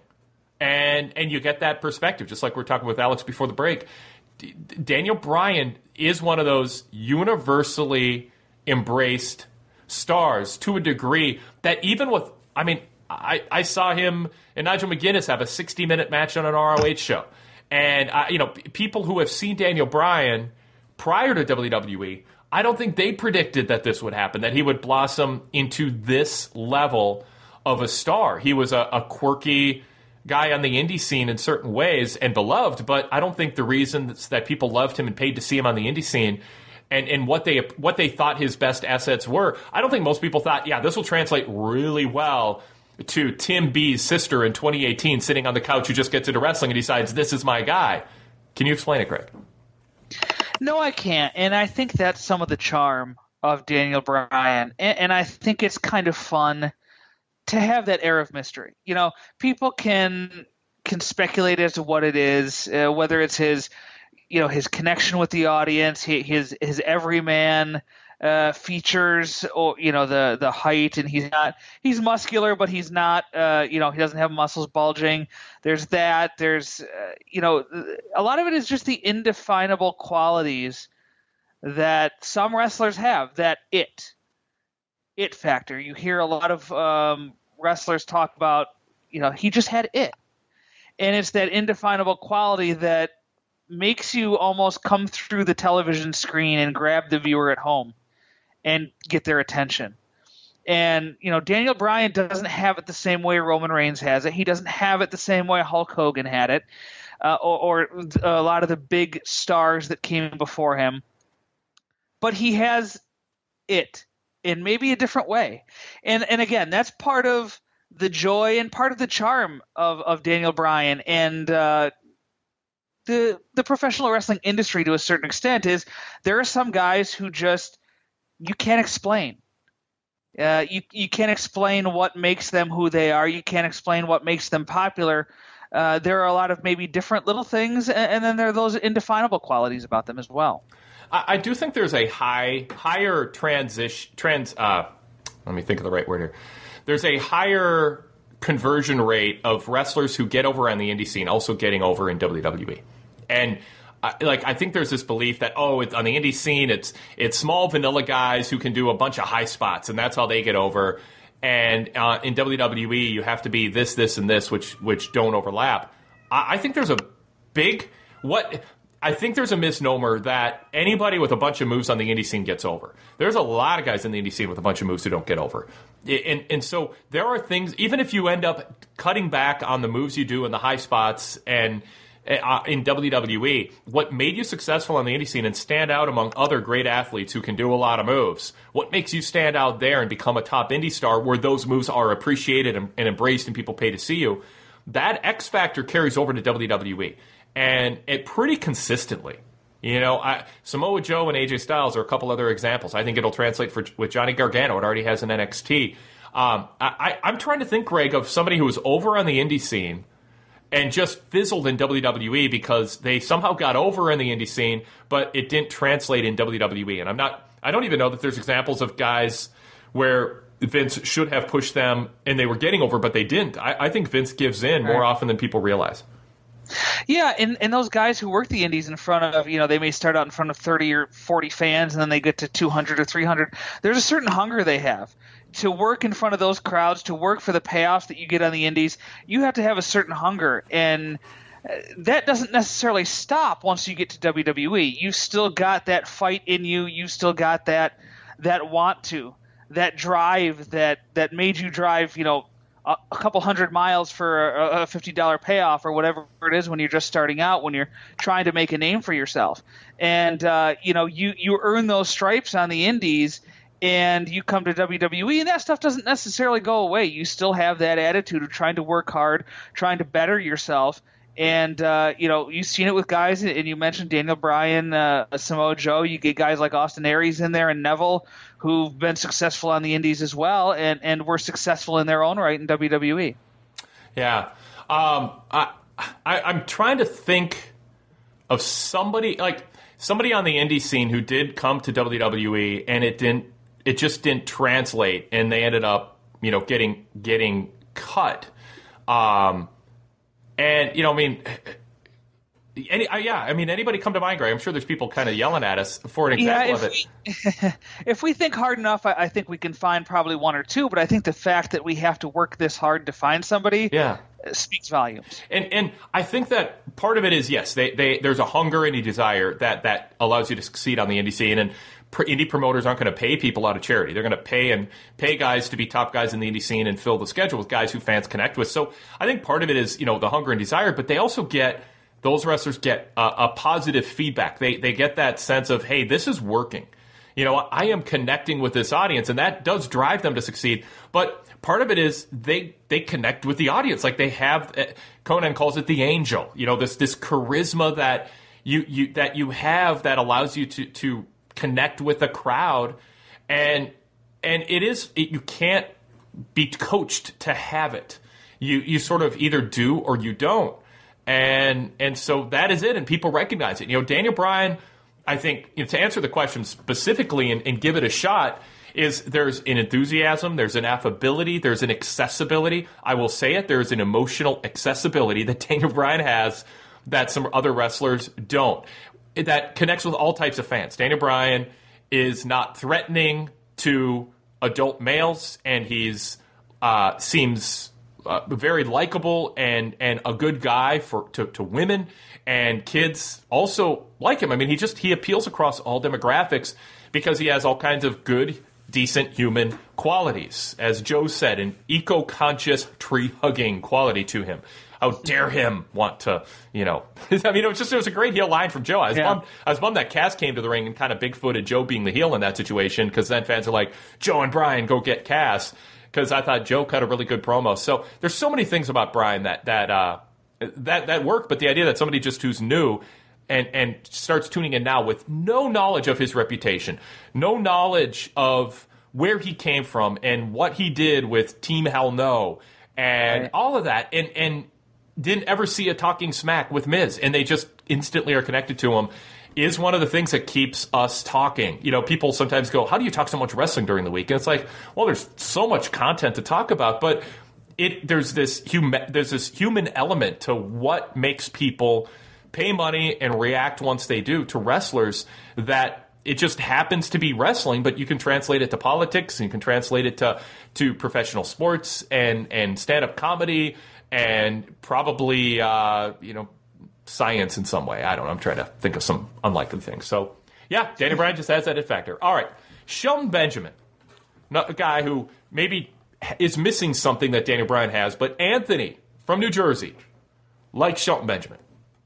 and and you get that perspective, just like we were talking with Alex before the break. D- Daniel Bryan is one of those universally embraced stars to a degree that even with, I mean, I, I saw him and Nigel McGuinness have a sixty-minute match on an R O H show. And, uh, you know, people who have seen Daniel Bryan prior to W W E, I don't think they predicted that this would happen, that he would blossom into this level of a star. He was a, a quirky guy on the indie scene in certain ways and beloved, but I don't think the reason that people loved him and paid to see him on the indie scene and, and what they what they thought his best assets were, I don't think most people thought, yeah, this will translate really well to Tim B's sister in twenty eighteen sitting on the couch who just gets into wrestling and decides, this is my guy. Can you explain it, Greg? No, I can't. And I think that's some of the charm of Daniel Bryan. And, and I think it's kind of fun to have that air of mystery. You know, people can can speculate as to what it is, uh, whether it's his, you know, his connection with the audience, his his everyman Uh, features, or you know, the the height, and he's not he's muscular, but he's not uh, you know, he doesn't have muscles bulging. There's that. There's uh, you know, a lot of it is just the indefinable qualities that some wrestlers have. That it it factor. You hear a lot of um, wrestlers talk about, you know, he just had it, and it's that indefinable quality that makes you almost come through the television screen and grab the viewer at home and get their attention. And, you know, Daniel Bryan doesn't have it the same way Roman Reigns has it. He doesn't have it the same way Hulk Hogan had it, uh, or, or a lot of the big stars that came before him. But he has it in maybe a different way. And and again, that's part of the joy and part of the charm of, of Daniel Bryan. And uh, the the professional wrestling industry, to a certain extent, is there are some guys who just you can't explain. Uh, you you can't explain what makes them who they are. You can't explain what makes them popular. Uh, there are a lot of maybe different little things, and, and then there are those indefinable qualities about them as well. I, I do think there's a high higher transition trans. Uh, let me think of the right word here. There's a higher conversion rate of wrestlers who get over on the indie scene also getting over in W W E, and. I, like I think there's this belief that oh, it's, on the indie scene, it's it's small vanilla guys who can do a bunch of high spots, and that's how they get over. And uh, in W W E, you have to be this, this, and this, which which don't overlap. I, I think there's a big what I think there's a misnomer that anybody with a bunch of moves on the indie scene gets over. There's a lot of guys in the indie scene with a bunch of moves who don't get over, and and so there are things. Even if you end up cutting back on the moves you do in the high spots and. Uh, in W W E, what made you successful on the indie scene and stand out among other great athletes who can do a lot of moves, what makes you stand out there and become a top indie star where those moves are appreciated and, and embraced and people pay to see you, that X factor carries over to W W E, and it pretty consistently. You know, I, Samoa Joe and A J Styles are a couple other examples. I think it'll translate for with Johnny Gargano. It already has an N X T. Um, I, I, I'm trying to think, Greg, of somebody who was over on the indie scene and just fizzled in W W E because they somehow got over in the indie scene, but it didn't translate in W W E. And I'm not, I don't even know that there's examples of guys where Vince should have pushed them and they were getting over, but they didn't. I, I think Vince gives in more often than people realize. Yeah, and, and those guys who work the indies in front of, you know, they may start out in front of thirty or forty fans and then they get to two hundred or three hundred. There's a certain hunger they have. To work in front of those crowds, to work for the payoffs that you get on the indies, you have to have a certain hunger. And that doesn't necessarily stop once you get to W W E. You've still got that fight in you. You've still got that that want to, that drive that, that made you drive, you know, a, a couple hundred miles for a, a fifty dollars payoff or whatever it is when you're just starting out, when you're trying to make a name for yourself. And, uh, you know, you, you earn those stripes on the indies and you come to W W E, and that stuff doesn't necessarily go away. You still have that attitude of trying to work hard, trying to better yourself. And, uh, you know, you've seen it with guys, and you mentioned Daniel Bryan, uh, Samoa Joe. You get guys like Austin Aries in there and Neville who've been successful on the indies as well and, and were successful in their own right in W W E. Yeah. Um, I, I, I'm trying to think of somebody, like somebody on the indie scene who did come to W W E and it didn't, it just didn't translate, and they ended up, you know, getting getting cut. Um, and you know, I mean, any, uh, yeah, I mean, anybody come to mind, Greg? I'm sure there's people kind of yelling at us for an example yeah, of it. We, if we think hard enough, I, I think we can find probably one or two. But I think the fact that we have to work this hard to find somebody, yeah. speaks volumes. And and I think that part of it is, yes, they, they there's a hunger and a desire that, that allows you to succeed on the indie scene. And indie promoters aren't going to pay people out of charity. They're going to pay and pay guys to be top guys in the indie scene and fill the schedule with guys who fans connect with. So I think part of it is, you know, the hunger and desire, but they also get, those wrestlers get a, a positive feedback. They they get that sense of, hey, this is working. You know, I am connecting with this audience, and that does drive them to succeed. But part of it is they they connect with the audience. Like they have, Conan calls it the angel. You know, this this charisma that you you that you have that allows you to to connect with a crowd, and and it is it, you can't be coached to have it. You you sort of either do or you don't, and and so that is it, and people recognize it. You know, Daniel Bryan, I think, you know, to answer the question specifically and, and give it a shot, is there's an enthusiasm, there's an affability, there's an accessibility. I will say it, there's an emotional accessibility that Daniel Bryan has that some other wrestlers don't. That connects with all types of fans. Daniel Bryan is not threatening to adult males, and he's uh, seems uh, very likable and and a good guy for to, to women, and kids also like him. I mean, he just he appeals across all demographics because he has all kinds of good, decent human qualities. As Joe said, an eco-conscious, tree-hugging quality to him. How dare him want to, you know? I mean, it was just it was a great heel line from Joe. I was yeah. bummed. I was bummed that Cass came to the ring and kind of bigfooted Joe being the heel in that situation, because then fans are like, Joe and Bryan, go get Cass. Because I thought Joe cut a really good promo. So there's so many things about Bryan that that uh, that that work. But the idea that somebody just who's new and and starts tuning in now with no knowledge of his reputation, no knowledge of where he came from and what he did with Team Hell No and right. all of that, and and. didn't ever see a talking smack with Miz, and they just instantly are connected to him, is one of the things that keeps us talking. You know, people sometimes go, how do you talk so much wrestling during the week? And it's like, well, there's so much content to talk about, but it there's this human there's this human element to what makes people pay money and react once they do to wrestlers, that it just happens to be wrestling, but you can translate it to politics, and you can translate it to to professional sports and and stand-up comedy, and probably, uh, you know, science in some way. I don't know. I'm trying to think of some unlikely things. So, yeah, Daniel Bryan just has that it factor. All right. Shelton Benjamin, not a guy who maybe is missing something that Daniel Bryan has, but Anthony from New Jersey likes Shelton Benjamin.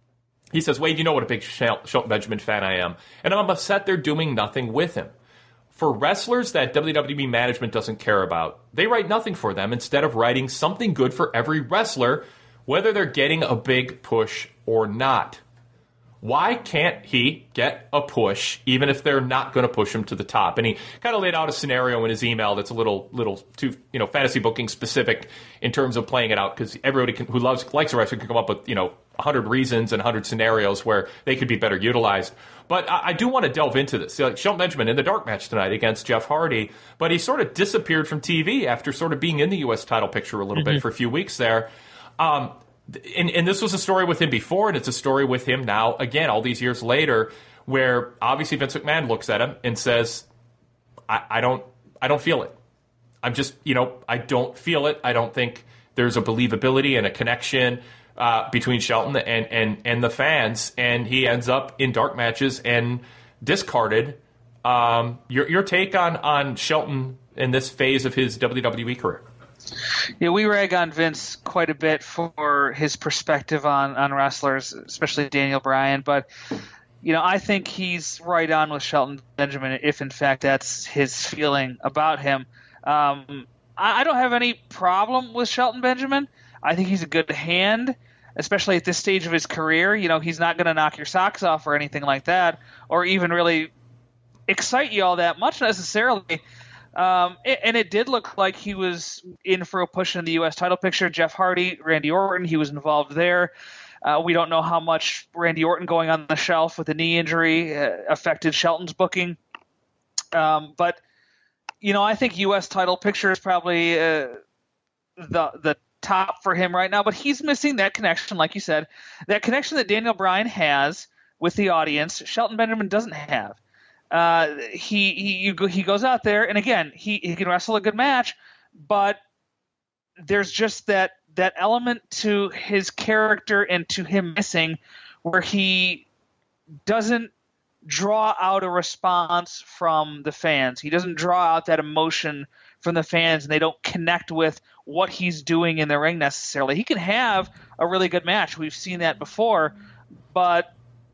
He says, Wade, you know what a big Shelton Benjamin fan I am, and I'm upset they're doing nothing with him. For wrestlers that W W E management doesn't care about, they write nothing for them instead of writing something good for every wrestler whether they're getting a big push or not. Why can't he get a push, even if they're not going to push him to the top? And he kind of laid out a scenario in his email that's a little, little too, you know, fantasy booking specific in terms of playing it out, because everybody can, who loves likes a wrestler can come up with, you know, one hundred reasons and one hundred scenarios where they could be better utilized. But I, I do want to delve into this. Like Shelton Benjamin in the dark match tonight against Jeff Hardy, but he sort of disappeared from T V after sort of being in the U S title picture a little mm-hmm. bit for a few weeks there. Um, And, and this was a story with him before, and it's a story with him now, again, all these years later, where obviously Vince McMahon looks at him and says, I, I don't I don't feel it. I'm just, you know, I don't feel it. I don't think there's a believability and a connection uh, between Shelton and, and, and the fans, and he ends up in dark matches and discarded. Um, your, your take on, on Shelton in this phase of his W W E career? Yeah, we rag on Vince quite a bit for his perspective on, on wrestlers, especially Daniel Bryan. But, you know, I think he's right on with Shelton Benjamin, if in fact that's his feeling about him. Um, I, I don't have any problem with Shelton Benjamin. I think he's a good hand, especially at this stage of his career. You know, he's not going to knock your socks off or anything like that, or even really excite you all that much necessarily. Um, and it did look like he was in for a push in the U S title picture. Jeff Hardy, Randy Orton, he was involved there. Uh, we don't know how much Randy Orton going on the shelf with a knee injury uh, affected Shelton's booking. Um, but, you know, I think U S title picture is probably uh, the the top for him right now. But he's missing that connection, like you said, that connection that Daniel Bryan has with the audience. Shelton Benjamin doesn't have. Uh, he he you go, he goes out there, and again, he, he can wrestle a good match, but there's just that that element to his character and to him missing where he doesn't draw out a response from the fans. He doesn't draw out that emotion from the fans, and they don't connect with what he's doing in the ring necessarily. He can have a really good match. We've seen that before, but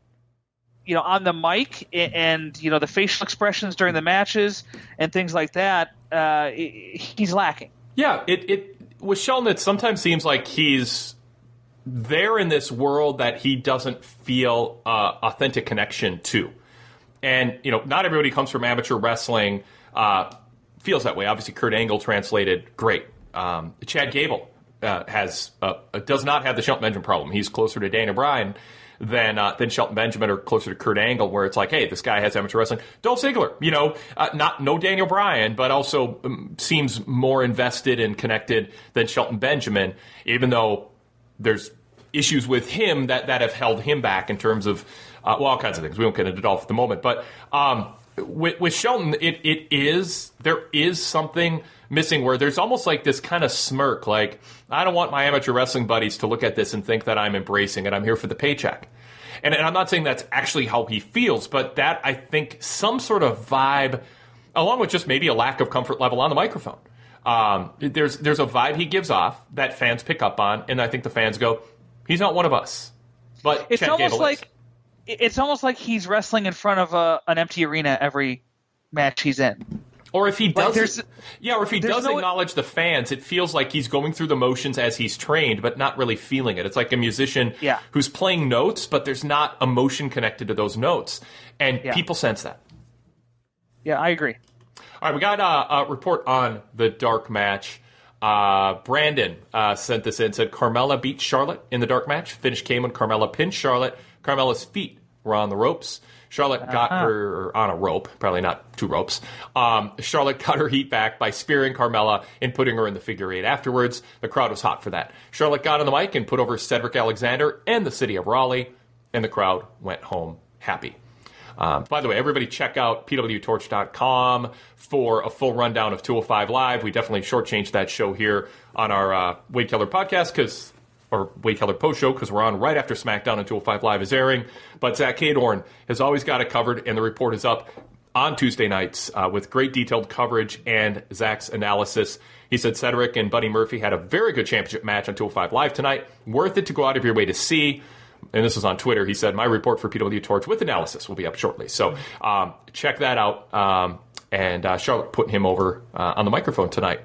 you know, on the mic and, you know, the facial expressions during the matches and things like that, uh, he's lacking. Yeah, it, it with Shelton, it sometimes seems like he's there in this world that he doesn't feel uh, authentic connection to. And, you know, not everybody comes from amateur wrestling, uh, feels that way. Obviously, Kurt Angle translated great. Um, Chad Gable uh, has uh, does not have the Shelton Benjamin problem. He's closer to Daniel Bryan than uh, than Shelton Benjamin, or closer to Kurt Angle, where it's like, hey, this guy has amateur wrestling. Dolph Ziggler, you know, uh, not no Daniel Bryan, but also um, seems more invested and connected than Shelton Benjamin, even though there's issues with him that, that have held him back in terms of, uh, well, all kinds of things. We won't get into Dolph at the moment. But um, with, with Shelton, it it is, there is something missing where there's almost like this kind of smirk, like, I don't want my amateur wrestling buddies to look at this and think that I'm embracing it. I'm here for the paycheck. And, and I'm not saying that's actually how he feels, but that, I think, some sort of vibe, along with just maybe a lack of comfort level on the microphone. Um, there's there's a vibe he gives off that fans pick up on, and I think the fans go, he's not one of us. But it's Chad almost Gable like is. It's almost like he's wrestling in front of a, an empty arena every match he's in. Or if he like does, yeah, or if he does no, acknowledge the fans, it feels like he's going through the motions as he's trained, but not really feeling it. It's like a musician yeah. who's playing notes, but there's not emotion connected to those notes, and yeah. people sense that. Yeah, I agree. All right, we got a, a report on the dark match. Uh, Brandon uh, sent this in, said Carmella beat Charlotte in the dark match. Finish came when Carmella pinned Charlotte. Carmella's feet were on the ropes. Charlotte got uh-huh. her on a rope, probably not two ropes. Um, Charlotte got her heat back by spearing Carmella and putting her in the figure eight afterwards. The crowd was hot for that. Charlotte got on the mic and put over Cedric Alexander and the city of Raleigh, and the crowd went home happy. Um, by the way, everybody check out P W Torch dot com for a full rundown of two oh five Live. We definitely shortchanged that show here on our uh, Wade Keller podcast, because or Wade Keller post show, because we're on right after SmackDown and two oh five Live is airing. But Zach Cadorn has always got it covered, and the report is up on Tuesday nights uh, with great detailed coverage and Zach's analysis. He said Cedric and Buddy Murphy had a very good championship match on two oh five Live tonight. Worth it to go out of your way to see. And this was on Twitter. He said, my report for P W Torch with analysis will be up shortly. So um, check that out. Um, and uh, Charlotte putting him over uh, on the microphone tonight.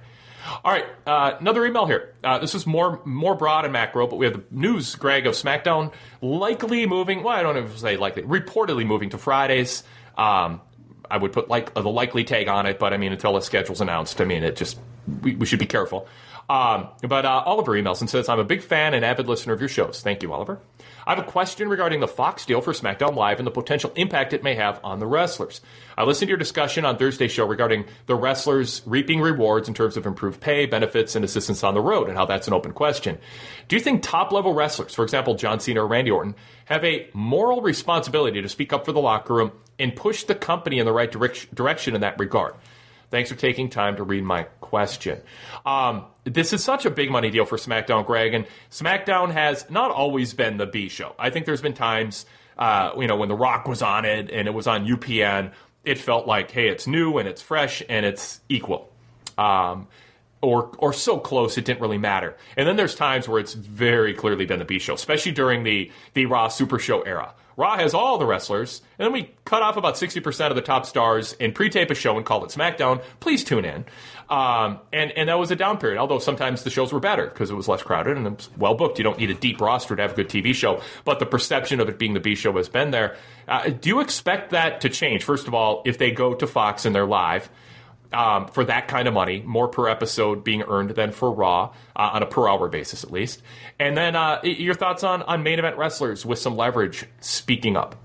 All right, uh, another email here. Uh, this is more more broad and macro, but we have the news, Greg, of SmackDown likely moving, well, I don't know if I say likely, reportedly moving to Fridays. Um, I would put like the likely tag on it, but I mean, until the schedule's announced, I mean, it just, we, we should be careful. Um, but uh, Oliver emails and says, I'm a big fan and avid listener of your shows. Thank you, Oliver. I have a question regarding the Fox deal for SmackDown Live and the potential impact it may have on the wrestlers. I listened to your discussion on Thursday's show regarding the wrestlers reaping rewards in terms of improved pay, benefits, and assistance on the road, and how that's an open question. Do you think top-level wrestlers, for example, John Cena or Randy Orton, have a moral responsibility to speak up for the locker room and push the company in the right direc- direction in that regard? Thanks for taking time to read my question. Um, this is such a big money deal for SmackDown, Greg, and SmackDown has not always been the B show. I think there's been times, uh, you know, when The Rock was on it and it was on U P N, it felt like, hey, it's new and it's fresh and it's equal. Um, or or so close it didn't really matter. And then there's times where it's very clearly been the B show, especially during the, the Raw Super Show era. Raw has all the wrestlers, and then we cut off about sixty percent of the top stars and pre-tape a show and call it SmackDown. Please tune in. Um, and, and that was a down period, although sometimes the shows were better because it was less crowded and it was well-booked. You don't need a deep roster to have a good T V show, but the perception of it being the B show has been there. Uh, do you expect that to change? First of all, if they go to Fox and they're live, Um, for that kind of money, more per episode being earned than for Raw, uh, on a per-hour basis at least. And then uh, your thoughts on, on main event wrestlers with some leverage speaking up.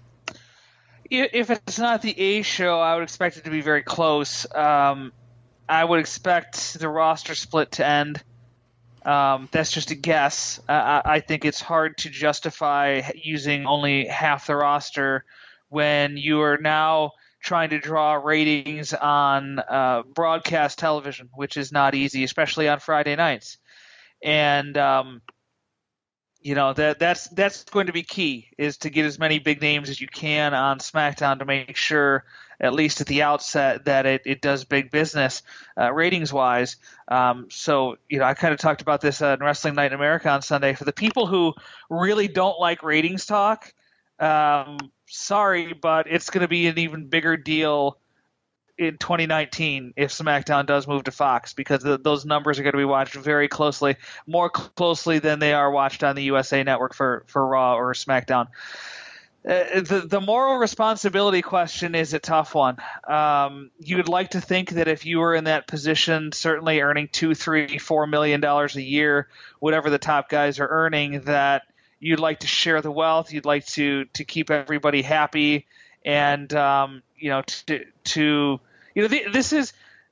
If it's not the A show, I would expect it to be very close. Um, I would expect the roster split to end. Um, that's just a guess. Uh, I think it's hard to justify using only half the roster when you are now trying to draw ratings on uh, broadcast television, which is not easy, especially on Friday nights. And um, you know that that's that's going to be key, is to get as many big names as you can on SmackDown to make sure, at least at the outset, that it, it does big business uh, ratings wise. Um, so you know, I kind of talked about this uh, in Wrestling Night in America on Sunday. For the people who really don't like ratings talk, um, sorry, but it's going to be an even bigger deal in twenty nineteen if SmackDown does move to Fox, because the, those numbers are going to be watched very closely, more closely than they are watched on the U S A Network for, for Raw or SmackDown. Uh, the, the moral responsibility question is a tough one. Um, you would like to think that if you were in that position, certainly earning two, three, four million dollars a year, whatever the top guys are earning, that you'd like to share the wealth. You'd like to to keep everybody happy, and um, you know to to you know the, this is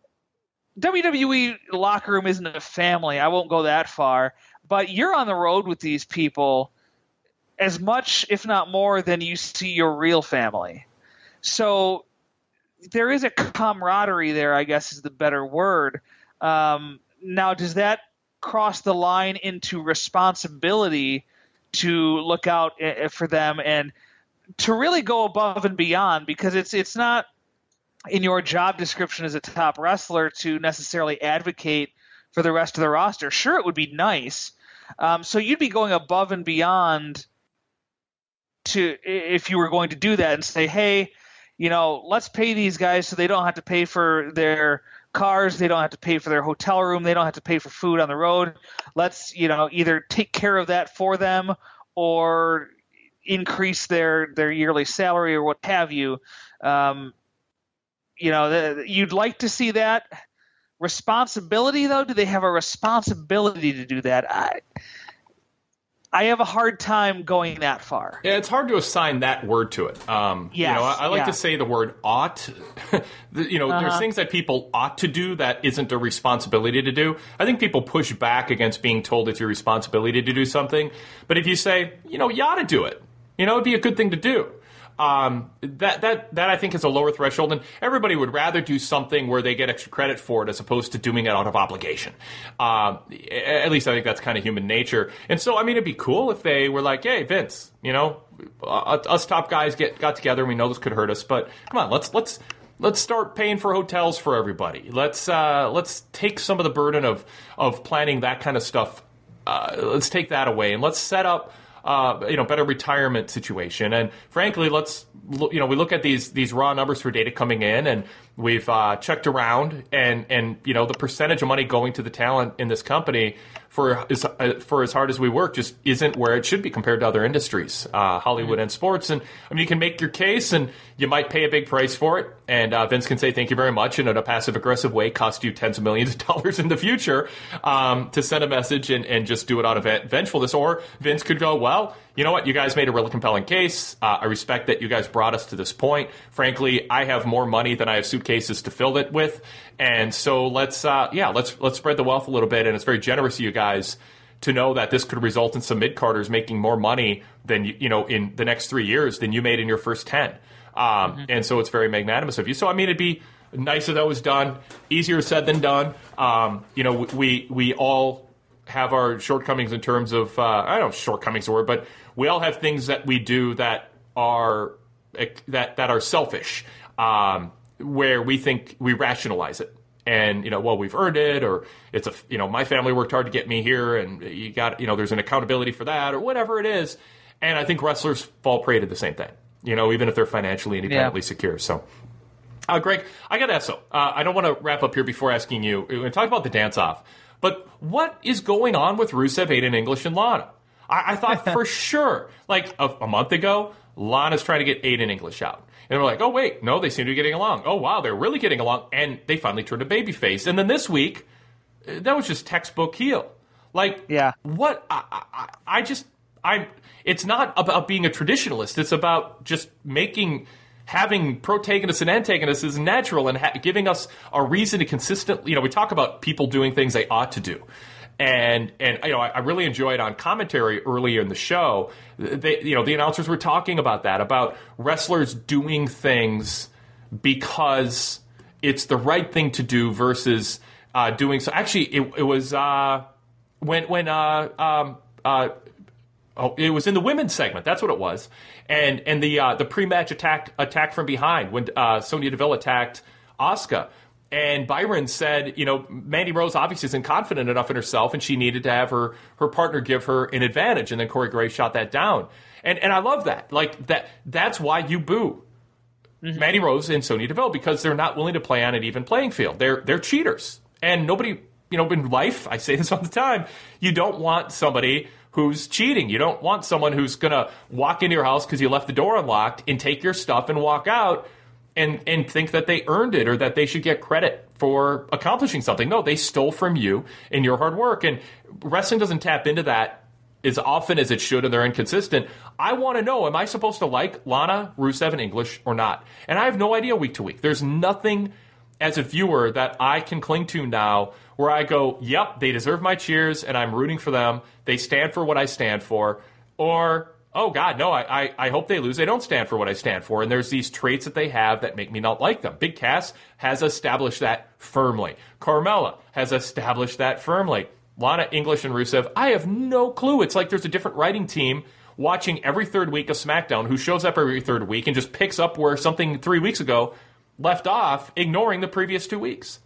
W W E locker room isn't a family. I won't go that far, but you're on the road with these people as much, if not more, than you see your real family. So there is a camaraderie there, I guess is the better word. Um, now, does that cross the line into responsibility to look out for them and to really go above and beyond? Because it's it's not in your job description as a top wrestler to necessarily advocate for the rest of the roster. Sure, it would be nice. Um, so you'd be going above and beyond to if you were going to do that and say, hey, you know, let's pay these guys so they don't have to pay for their cars, they don't have to pay for their hotel room, they don't have to pay for food on the road. Let's, you know, either take care of that for them or increase their, their yearly salary or what have you. Um, you know, the, you'd like to see that. Responsibility, though, do they have a responsibility to do that? I I have a hard time going that far. Yeah, it's hard to assign that word to it. Um, yes, you know, I, I like yeah. to say the word ought. you know, uh-huh. There's things that people ought to do that isn't a responsibility to do. I think people push back against being told it's your responsibility to do something. But if you say, you know, you ought to do it, you know, it'd be a good thing to do. Um, that, that, that I think is a lower threshold, and everybody would rather do something where they get extra credit for it as opposed to doing it out of obligation. Um, at least I think that's kind of human nature. And so, I mean, it'd be cool if they were like, hey, Vince, you know, uh, us top guys get, got together and we know this could hurt us, but come on, let's, let's, let's start paying for hotels for everybody. Let's, uh, let's take some of the burden of, of planning that kind of stuff. Uh, let's take that away and let's set up, Uh, you know, better retirement situation. And frankly, let's, you know, we look at these these raw numbers for data coming in, and We've uh, checked around, and, and you know the percentage of money going to the talent in this company for as, uh, for as hard as we work just isn't where it should be compared to other industries, uh, Hollywood mm-hmm. and sports. And I mean, you can make your case, and you might pay a big price for it. And uh, Vince can say thank you very much, and in a passive aggressive way, cost you tens of millions of dollars in the future um, to send a message and, and just do it out of vengefulness. Or Vince could go, well, you know what? You guys made a really compelling case. Uh, I respect that you guys brought us to this point. Frankly, I have more money than I have suitcases to fill it with, and so let's, uh, yeah, let's let's spread the wealth a little bit. And it's very generous of you guys to know that this could result in some mid-carders making more money than you, you know in the next three years than you made in your first ten. Um, mm-hmm. And so it's very magnanimous of you. So I mean, it'd be nice if that was done. Easier said than done. Um, you know, we we all have our shortcomings in terms of uh, I don't know shortcomings or but we all have things that we do that are that that are selfish, um, where we think we rationalize it, and you know, well, we've earned it, or it's a you know, my family worked hard to get me here, and you got you know, there's an accountability for that, or whatever it is. And I think wrestlers fall prey to the same thing, you know, even if they're financially independently yeah. secure. So, uh, Greg, I got to ask. So, uh, I don't want to wrap up here before asking you. We're going to talk about the dance off, but what is going on with Rusev, Aiden English, and Lana? I, I thought for sure, like a, a month ago, Lana's trying to get Aiden English out. And we're like, oh, wait, no, they seem to be getting along. Oh, wow, they're really getting along. And they finally turned a babyface. And then this week, that was just textbook heel. Like, yeah. what? I, I, I just, I'm, it's not about being a traditionalist. It's about just making, having protagonists and antagonists is natural and ha- giving us a reason to consistently, you know, we talk about people doing things they ought to do. And, and you know, I, I really enjoyed on commentary earlier in the show, they, you know, the announcers were talking about that, about wrestlers doing things because it's the right thing to do versus uh, doing so. Actually, it, it was uh, when, when uh, um, uh, oh, it was in the women's segment. That's what it was. And, and the, uh, the pre-match attack, attack from behind when uh, Sonya Deville attacked Asuka. And Byron said, you know, Mandy Rose obviously isn't confident enough in herself, and she needed to have her, her partner give her an advantage. And then Corey Graves shot that down. And and I love that. Like, that that's why you boo mm-hmm. Mandy Rose and Sonya Deville, because they're not willing to play on an even playing field. They're they're cheaters. And nobody, you know, in life, I say this all the time, you don't want somebody who's cheating. You don't want someone who's going to walk into your house because you left the door unlocked and take your stuff and walk out and and think that they earned it or that they should get credit for accomplishing something. No, they stole from you in your hard work. And wrestling doesn't tap into that as often as it should, and they're inconsistent. I want to know, am I supposed to like Lana, Rusev, and English or not? And I have no idea week to week. There's nothing as a viewer that I can cling to now where I go, yep, they deserve my cheers, and I'm rooting for them. They stand for what I stand for. Or, oh, God, no, I, I, I hope they lose. They don't stand for what I stand for. And there's these traits that they have that make me not like them. Big Cass has established that firmly. Carmella has established that firmly. Lana, English, and Rusev, I have no clue. It's like there's a different writing team watching every third week of SmackDown who shows up every third week and just picks up where something three weeks ago left off, ignoring the previous two weeks.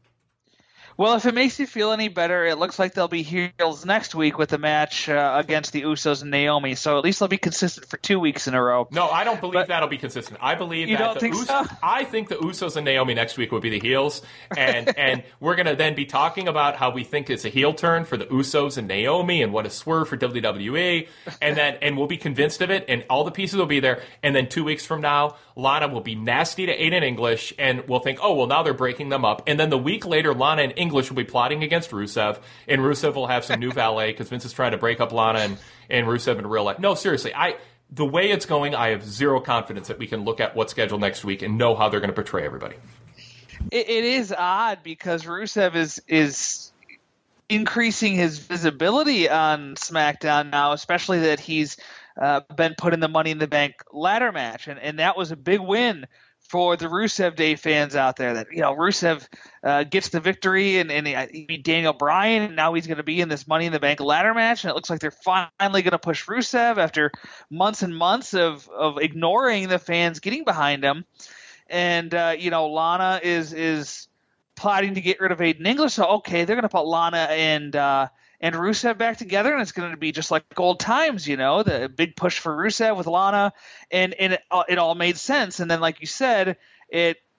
Well, if it makes you feel any better, it looks like they'll be heels next week with the match uh, against the Usos and Naomi. So at least they'll be consistent for two weeks in a row. No, I don't believe but, that'll be consistent. I believe you that don't the think Usos, so? I think the Usos and Naomi next week will be the heels, and and we're gonna then be talking about how we think it's a heel turn for the Usos and Naomi, and what a swerve for W W E, and then and we'll be convinced of it, and all the pieces will be there. And then two weeks from now, Lana will be nasty to Aiden English, and we'll think, oh well, now they're breaking them up. And then the week later, Lana and English will be plotting against Rusev, and Rusev will have some new valet because Vince is trying to break up Lana and, and Rusev in real life. No, seriously, I the way it's going, I have zero confidence that we can look at what's scheduled next week and know how they're going to portray everybody. It, it is odd because Rusev is is increasing his visibility on SmackDown now, especially that he's uh, been put in the Money in the Bank ladder match, and, and that was a big win for the Rusev Day fans out there. That, you know, Rusev uh, gets the victory and, and he beat Daniel Bryan, and now he's going to be in this Money in the Bank ladder match, and it looks like they're finally going to push Rusev after months and months of, of ignoring the fans getting behind him. And, uh, you know, Lana is is plotting to get rid of Aiden English, so okay, they're going to put Lana and uh, and Rusev back together, and it's going to be just like old times, you know, the big push for Rusev with Lana, and, and it, it all made sense. And then, like you said, it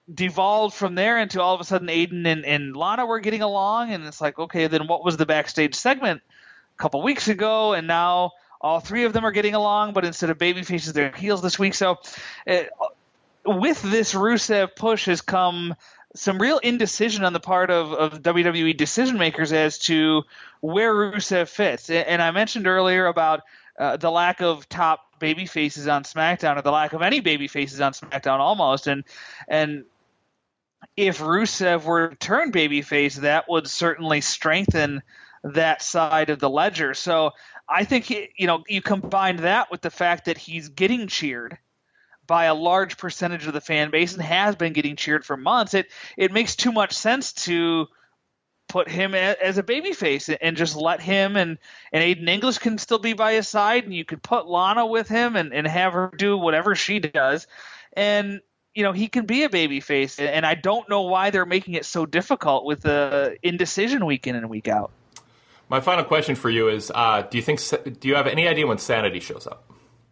devolved from there into all of a sudden Aiden and, and Lana were getting along, and it's like, okay, then what was the backstage segment a couple weeks ago? And now all three of them are getting along, but instead of baby faces, they're heels this week. So uh, with this Rusev push has come some real indecision on the part of, of W W E decision makers as to where Rusev fits. And I mentioned earlier about uh, the lack of top baby faces on SmackDown, or the lack of any baby faces on SmackDown almost. And and if Rusev were to turn babyface, that would certainly strengthen that side of the ledger. So I think, you know, you combine that with the fact that he's getting cheered by a large percentage of the fan base and has been getting cheered for months, it it makes too much sense to put him a, as a babyface and just let him and, and Aiden English can still be by his side, and you could put Lana with him and, and have her do whatever she does. And you know, he can be a babyface, and I don't know why they're making it so difficult with the indecision week in and week out. My final question for you is: uh, Do you think? Do you have any idea when Sanity shows up?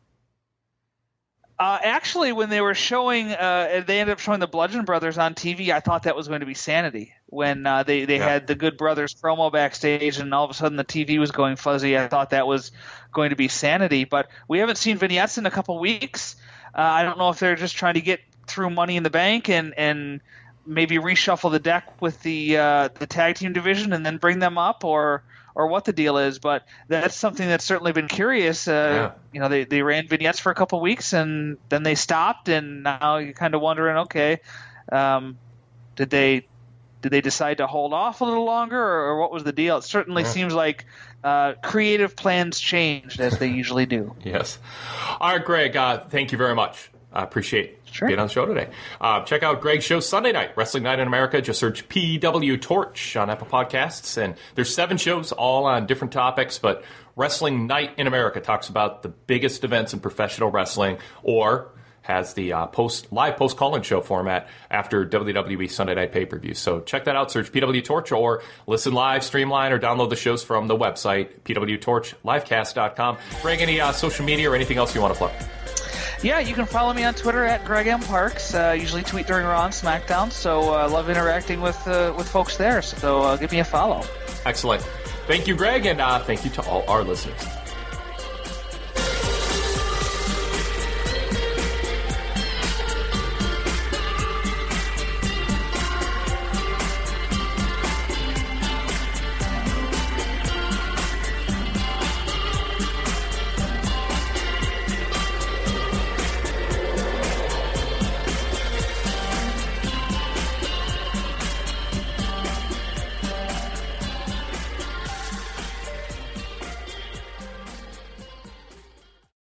Uh, actually, when they were showing, uh, they ended up showing the Bludgeon Brothers on T V. I thought that was going to be Sanity when uh, they they yeah. had the Good Brothers promo backstage, and all of a sudden the T V was going fuzzy. I thought that was going to be Sanity, but we haven't seen vignettes in a couple weeks. Uh, I don't know if they're just trying to get through Money in the Bank and, and maybe reshuffle the deck with the uh, the tag team division and then bring them up, or or what the deal is. But that's something that's certainly been curious. Uh, yeah. You know, they, they ran vignettes for a couple weeks and then they stopped, and now you're kind of wondering, okay, um, did they did they decide to hold off a little longer, or, or what was the deal? It certainly yeah. seems like uh, creative plans changed, as they usually do. Yes. All right, Greg, uh, thank you very much. I appreciate sure. being on the show today. Uh, check out Greg's show Sunday night, Wrestling Night in America. Just search P W Torch on Apple Podcasts. And there's seven shows, all on different topics. But Wrestling Night in America talks about the biggest events in professional wrestling, or has the uh, post live post call-in show format after W W E Sunday Night pay-per-view. So check that out. Search P W Torch, or listen live, streamline, or download the shows from the website, P W Torch Livecast dot com. Greg, any uh, social media or anything else you want to plug? Yeah, you can follow me on Twitter at Greg M. Parks. Uh, usually tweet during Raw and SmackDown, so I uh, love interacting with uh, with folks there. So uh, give me a follow. Excellent. Thank you, Greg, and uh, thank you to all our listeners.